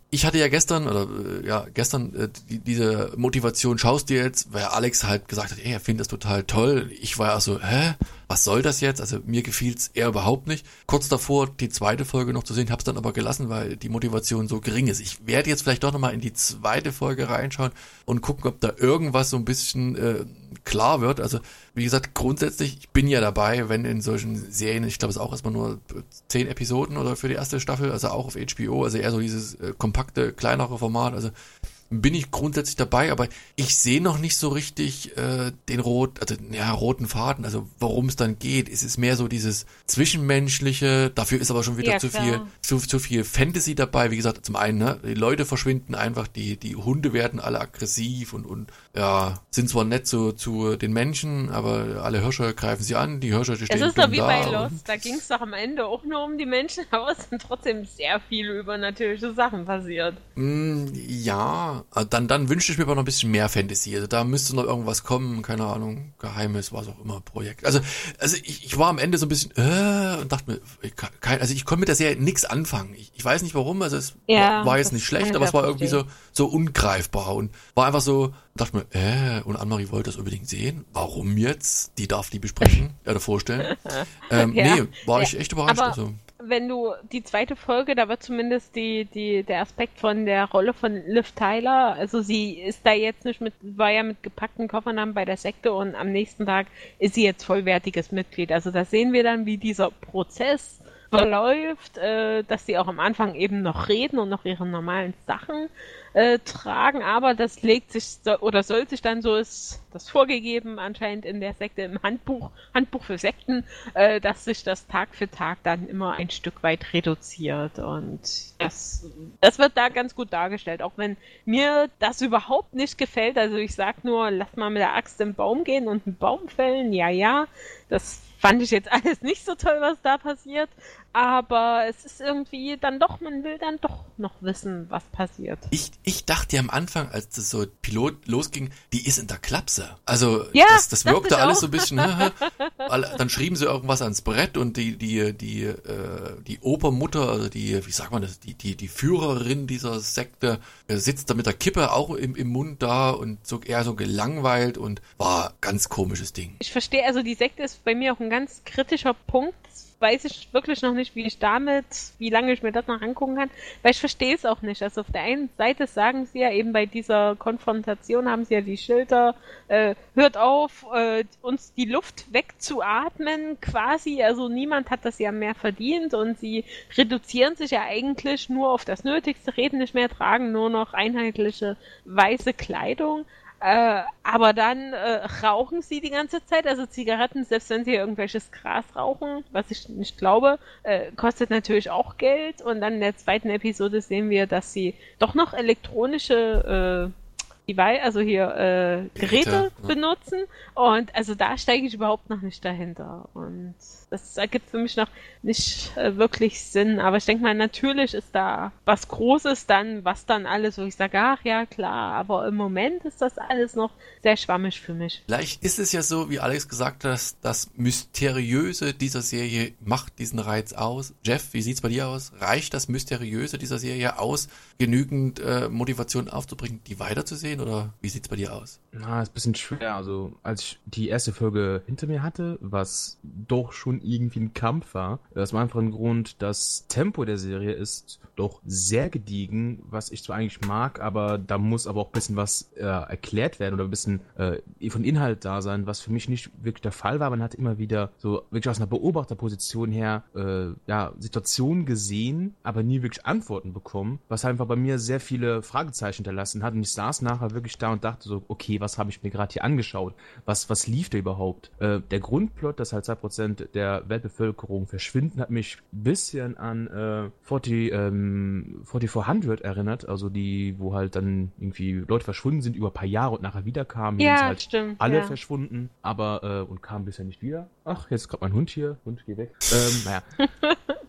S1: ich hatte ja gestern, oder äh, ja, gestern äh, die, diese Motivation schaust du jetzt, weil Alex halt gesagt hat, ey, er findet das total toll. Ich war ja so, hä? Was soll das jetzt? Also mir gefiel's eher überhaupt nicht. Kurz davor, die zweite Folge noch zu sehen, hab's dann aber gelassen, weil die Motivation so gering ist. Ich werde jetzt vielleicht doch nochmal in die zweite Folge reinschauen und gucken, ob da irgendwas so ein bisschen äh, klar wird. Also wie gesagt, grundsätzlich, ich bin ja dabei, wenn in solchen Serien, ich glaube es ist auch erstmal nur zehn Episoden oder für die erste Staffel, also auch auf H B O, also eher so dieses äh, kompakte, kleinere Format, also bin ich grundsätzlich dabei, aber ich sehe noch nicht so richtig äh, den rot, also ja, roten Faden, also worum es dann geht. Es ist mehr so dieses Zwischenmenschliche, dafür ist aber schon wieder
S3: Ja,
S1: zu
S3: klar.
S1: viel, zu, zu viel Fantasy dabei. Wie gesagt, zum einen, ne, die Leute verschwinden einfach, die die Hunde werden alle aggressiv und und ja, sind zwar nett zu, zu den Menschen, aber alle Hirsche greifen sie an, die Hirsche die stehen
S3: Es ist doch
S1: dumm
S3: wie
S1: da
S3: bei
S1: und-
S3: Lost, da ging es doch am Ende auch nur um die Menschen, aber es sind trotzdem sehr viele übernatürliche Sachen passiert.
S1: Mm, ja, dann, dann wünschte ich mir aber noch ein bisschen mehr Fantasy. Also da müsste noch irgendwas kommen, keine Ahnung, geheimes, was auch immer, Projekt. Also, also ich, ich war am Ende so ein bisschen äh, und dachte mir, ich kann, kein, also ich konnte mit der Serie nichts anfangen. Ich, ich weiß nicht warum, also es
S3: Ja,
S1: war, war jetzt
S3: das
S1: nicht
S3: kann
S1: schlecht,
S3: ich
S1: aber es
S3: ja
S1: war irgendwie so,
S3: verstehen.
S1: so ungreifbar und war einfach so, dachte mir, äh, und Annemarie wollte das unbedingt sehen. Warum jetzt? Die darf die besprechen oder vorstellen. Ähm,
S3: Ja.
S1: Nee, war ich
S3: Ja.
S1: echt überrascht.
S3: Aber
S1: Also.
S3: wenn du die zweite Folge, da wird zumindest die, die, der Aspekt von der Rolle von Liv Tyler, also sie ist da jetzt nicht mit, war ja mit gepackten Koffern dann bei der Sekte und am nächsten Tag ist sie jetzt vollwertiges Mitglied. Also da sehen wir dann, wie dieser Prozess verläuft, äh, dass sie auch am Anfang eben noch reden und noch ihre normalen Sachen äh, tragen, aber das legt sich so, oder soll sich dann, so ist das vorgegeben anscheinend in der Sekte im Handbuch, Handbuch für Sekten, äh, dass sich das Tag für Tag dann immer ein Stück weit reduziert und das, das wird da ganz gut dargestellt, auch wenn mir das überhaupt nicht gefällt, also ich sag nur, lass mal mit der Axt im Baum gehen und einen Baum fällen, ja, ja, das fand ich jetzt alles nicht so toll, was da passiert, aber es ist irgendwie dann doch, man will dann doch noch wissen, was passiert.
S1: Ich, ich dachte ja am Anfang, als das so Pilot losging, die ist in der Klapse. Also
S3: Ja,
S1: das, das
S3: dachte
S1: wirkte
S3: ich
S1: alles
S3: auch.
S1: so ein bisschen, haha. Alle- dann schrieben sie irgendwas ans Brett und die die die äh, die Opermutter, also die, wie sagt man das, die die die Führerin dieser Sekte äh, sitzt da mit der Kippe auch im, im Mund da und so eher so gelangweilt und war ganz komisches Ding.
S3: Ich verstehe, also die Sekte ist bei mir auch ein ganz kritischer Punkt. Weiß ich wirklich noch nicht, wie ich damit, wie lange ich mir das noch angucken kann, weil ich verstehe es auch nicht. Also auf der einen Seite sagen sie ja eben bei dieser Konfrontation haben sie ja die Schilder, äh, hört auf, äh, uns die Luft wegzuatmen quasi, also niemand hat das ja mehr verdient und sie reduzieren sich ja eigentlich nur auf das Nötigste, reden nicht mehr, tragen nur noch einheitliche weiße Kleidung. Äh, aber dann äh, rauchen sie die ganze Zeit, also Zigaretten, selbst wenn sie irgendwelches Gras rauchen, was ich nicht glaube, äh, kostet natürlich auch Geld. Und dann in der zweiten Episode sehen wir, dass sie doch noch elektronische äh, Device, also hier äh, Geräte
S1: Geräte, ja.
S3: benutzen. Und also da steige ich überhaupt noch nicht dahinter. Und das ergibt für mich noch nicht äh, wirklich Sinn. Aber ich denke mal, natürlich ist da was Großes dann, was dann alles so, ich sage, ach ja, klar, aber im Moment ist das alles noch sehr schwammig für mich.
S1: Vielleicht ist es ja so, wie Alex gesagt hat, das Mysteriöse dieser Serie macht diesen Reiz aus. Jeff, wie sieht's bei dir aus? Reicht das Mysteriöse dieser Serie aus, genügend äh, Motivation aufzubringen, die weiterzusehen? Oder wie sieht's bei dir aus?
S4: Na, ist ein bisschen schwer. Also, als ich die erste Folge hinter mir hatte, was doch schon irgendwie ein Kampf war, das war einfach ein Grund, das Tempo der Serie ist doch sehr gediegen, was ich zwar eigentlich mag, aber da muss aber auch ein bisschen was äh, erklärt werden oder ein bisschen äh, von Inhalt da sein, was für mich nicht wirklich der Fall war. Man hat immer wieder so wirklich aus einer Beobachterposition her äh, ja, Situationen gesehen, aber nie wirklich Antworten bekommen, was einfach bei mir sehr viele Fragezeichen hinterlassen hat. Und ich saß nachher wirklich da und dachte so, okay, was habe ich mir gerade hier angeschaut? Was, was lief da überhaupt? Äh, der Grundplot, dass halt zwei Prozent der Weltbevölkerung verschwinden, hat mich ein bisschen an äh, vierzig, ähm, vierundvierzig erinnert, also die, wo halt dann irgendwie Leute verschwunden sind über ein paar Jahre und nachher wiederkamen. Hier
S3: Ja,
S4: sind halt
S3: stimmt,
S4: alle
S3: ja.
S4: verschwunden, aber äh, und kamen bisher nicht wieder. Ach, jetzt ist gerade mein Hund hier. Hund, geh weg. Ähm, naja.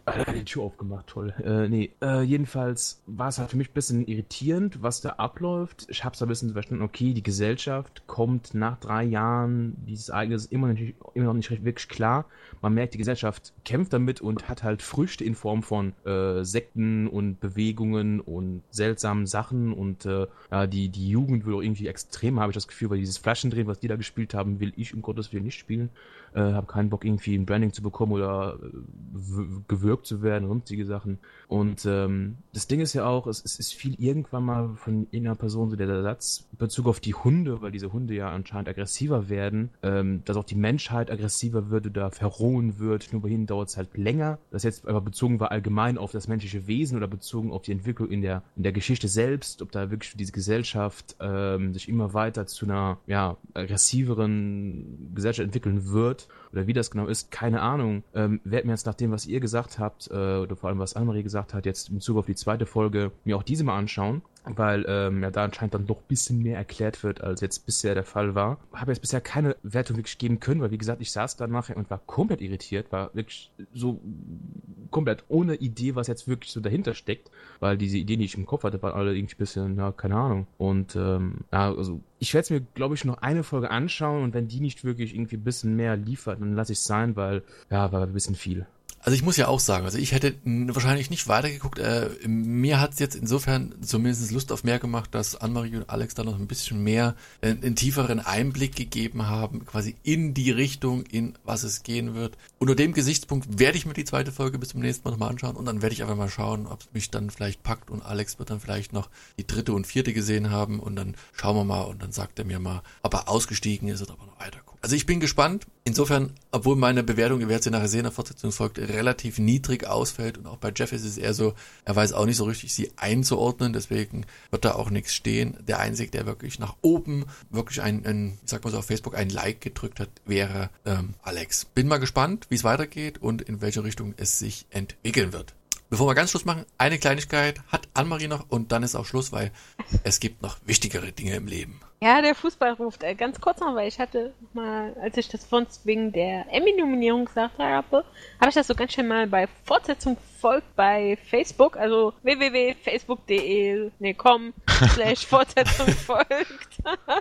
S4: Alter, die Tür aufgemacht, toll. Äh, nee, äh, jedenfalls war es halt für mich ein bisschen irritierend, was da abläuft. Ich hab's ein bisschen verstanden, okay, die Gesellschaft kommt nach drei Jahren dieses Ereignisses immer, nicht, immer noch nicht wirklich klar. Man merkt, die Gesellschaft kämpft damit und hat halt Früchte in Form von äh, Sekten und Bewegungen und seltsamen Sachen und äh, ja, die, die Jugend wird auch irgendwie extrem, habe ich das Gefühl, weil dieses Flaschendrehen, was die da gespielt haben, will ich um Gottes Willen nicht spielen. Äh, habe keinen Bock, irgendwie ein Branding zu bekommen oder äh, w- gewürgt zu werden, sonstige Sachen. Und ähm, das Ding ist ja auch, es, es ist viel irgendwann mal von irgendeiner Person so der Satz in Bezug auf die Hunde, weil diese Hunde ja anscheinend aggressiver werden, ähm, dass auch die Menschheit aggressiver wird oder verrohen wird, nur bei ihnen dauert es halt länger. Das jetzt aber bezogen war allgemein auf das menschliche Wesen oder bezogen auf die Entwicklung in der in der Geschichte selbst, ob da wirklich diese Gesellschaft ähm, sich immer weiter zu einer ja aggressiveren Gesellschaft entwickeln wird. Oder wie das genau ist, keine Ahnung. Ähm, werde mir jetzt nach dem, was ihr gesagt habt, äh, oder vor allem was Annemarie gesagt hat, jetzt in Bezug auf die zweite Folge, mir auch diese mal anschauen, weil ähm, ja da anscheinend dann doch ein bisschen mehr erklärt wird, als jetzt bisher der Fall war. Habe jetzt bisher keine Wertung wirklich geben können, weil wie gesagt, ich saß da nachher und war komplett irritiert, war wirklich so komplett ohne Idee, was jetzt wirklich so dahinter steckt, weil diese Ideen, die ich im Kopf hatte, waren alle irgendwie ein bisschen, ja, keine Ahnung. Und ähm, ja, also ich werde es mir, glaube ich, noch eine Folge anschauen und wenn die nicht wirklich irgendwie ein bisschen mehr liefert, dann lasse ich es sein, weil, ja, war ein bisschen viel.
S1: Also ich muss ja auch sagen, also ich hätte wahrscheinlich nicht weitergeguckt. Äh, mir hat's jetzt insofern zumindest Lust auf mehr gemacht, dass Annemarie und Alex da noch ein bisschen mehr äh, einen tieferen Einblick gegeben haben, quasi in die Richtung, in was es gehen wird. Unter dem Gesichtspunkt werde ich mir die zweite Folge bis zum nächsten Mal nochmal anschauen und dann werde ich einfach mal schauen, ob es mich dann vielleicht packt und Alex wird dann vielleicht noch die dritte und vierte gesehen haben und dann schauen wir mal und dann sagt er mir mal, ob er ausgestiegen ist oder ob er noch weiter guckt. Also ich bin gespannt. Insofern, obwohl meine Bewertung, ihr werdet sie nachher sehen, in der Fortsetzung folgt, relativ niedrig ausfällt und auch bei Jeff ist es eher so, er weiß auch nicht so richtig, sie einzuordnen, deswegen wird da auch nichts stehen. Der Einzige, der wirklich nach oben wirklich ein, ein ich sag mal so auf Facebook, ein Like gedrückt hat, wäre ähm, Alex. Bin mal gespannt, wie es weitergeht und in welche Richtung es sich entwickeln wird. Bevor wir ganz Schluss machen, eine Kleinigkeit hat Annemarie noch und dann ist auch Schluss, weil es gibt noch wichtigere Dinge im Leben.
S3: Ja, der Fußball ruft. Äh, ganz kurz noch, weil ich hatte mal, als ich das von wegen der Emmy-Nominierung gesagt habe, habe ich das so ganz schnell mal bei Fortsetzung folgt bei Facebook, also w w w punkt facebook punkt de, ne, com, slash Fortsetzung folgt,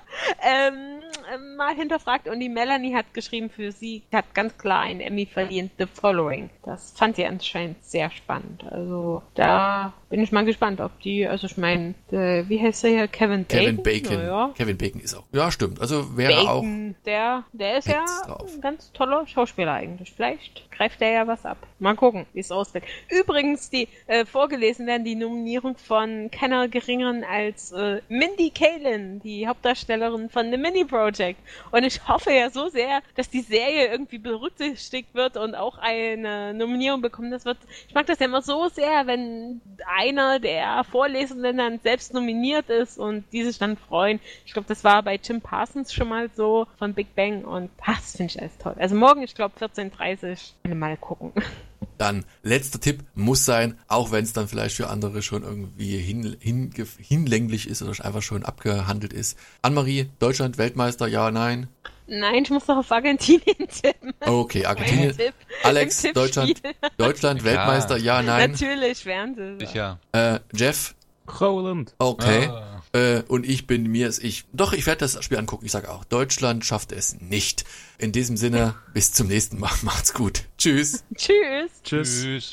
S3: ähm, mal hinterfragt und die Melanie hat geschrieben für sie, hat ganz klar ein Emmy verdient, The Following. Das fand sie anscheinend sehr spannend. Also da bin ich mal gespannt, ob die, also ich meine, wie heißt der hier, Kevin Bacon?
S1: Kevin Bacon.
S3: Na ja.
S1: Kevin Bacon ist auch. Ja, stimmt. Also wäre
S3: Bacon,
S1: auch.
S3: Der, der ist ja
S1: drauf.
S3: ein ganz toller Schauspieler eigentlich. Vielleicht greift der ja was ab. Mal gucken, wie es ausfällt. Übrigens, die äh, vorgelesen werden die Nominierung von keiner geringeren als äh, Mindy Kaling, die Hauptdarstellerin von The Mini Project. Und ich hoffe ja so sehr, dass die Serie irgendwie berücksichtigt wird und auch eine Nominierung bekommt. Das wird, ich mag das ja immer so sehr, wenn einer der Vorlesenden dann selbst nominiert ist und die sich dann freuen. Ich glaube, das war bei Jim Parsons schon mal so von Big Bang und ach, das finde ich alles toll. Also morgen, ich glaube vierzehn Uhr dreißig, mal gucken.
S1: Dann, letzter Tipp muss sein, auch wenn es dann vielleicht für andere schon irgendwie hin, hin, hinlänglich ist oder einfach schon abgehandelt ist. Annemarie, Deutschland, Weltmeister, ja, nein?
S3: Nein, ich muss doch auf Argentinien tippen.
S1: Okay, Argentinien.
S3: Tipp,
S1: Alex, Deutschland, Deutschland, Weltmeister, ja, nein?
S3: Natürlich, werden sie.
S2: Sicher.
S1: Äh, Jeff?
S4: Roland.
S1: Okay.
S2: Ah.
S1: Äh, und ich bin mir es ich. Doch, ich werde das Spiel angucken. Ich sage auch, Deutschland schafft es nicht. In diesem Sinne, bis zum nächsten Mal. Macht's gut. Tschüss.
S3: Tschüss.
S4: Tschüss.
S2: Tschüss.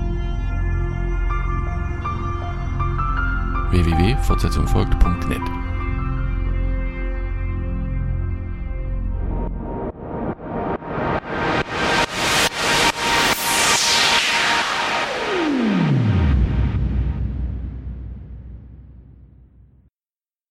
S1: w w w punkt fortsetzung folgt punkt net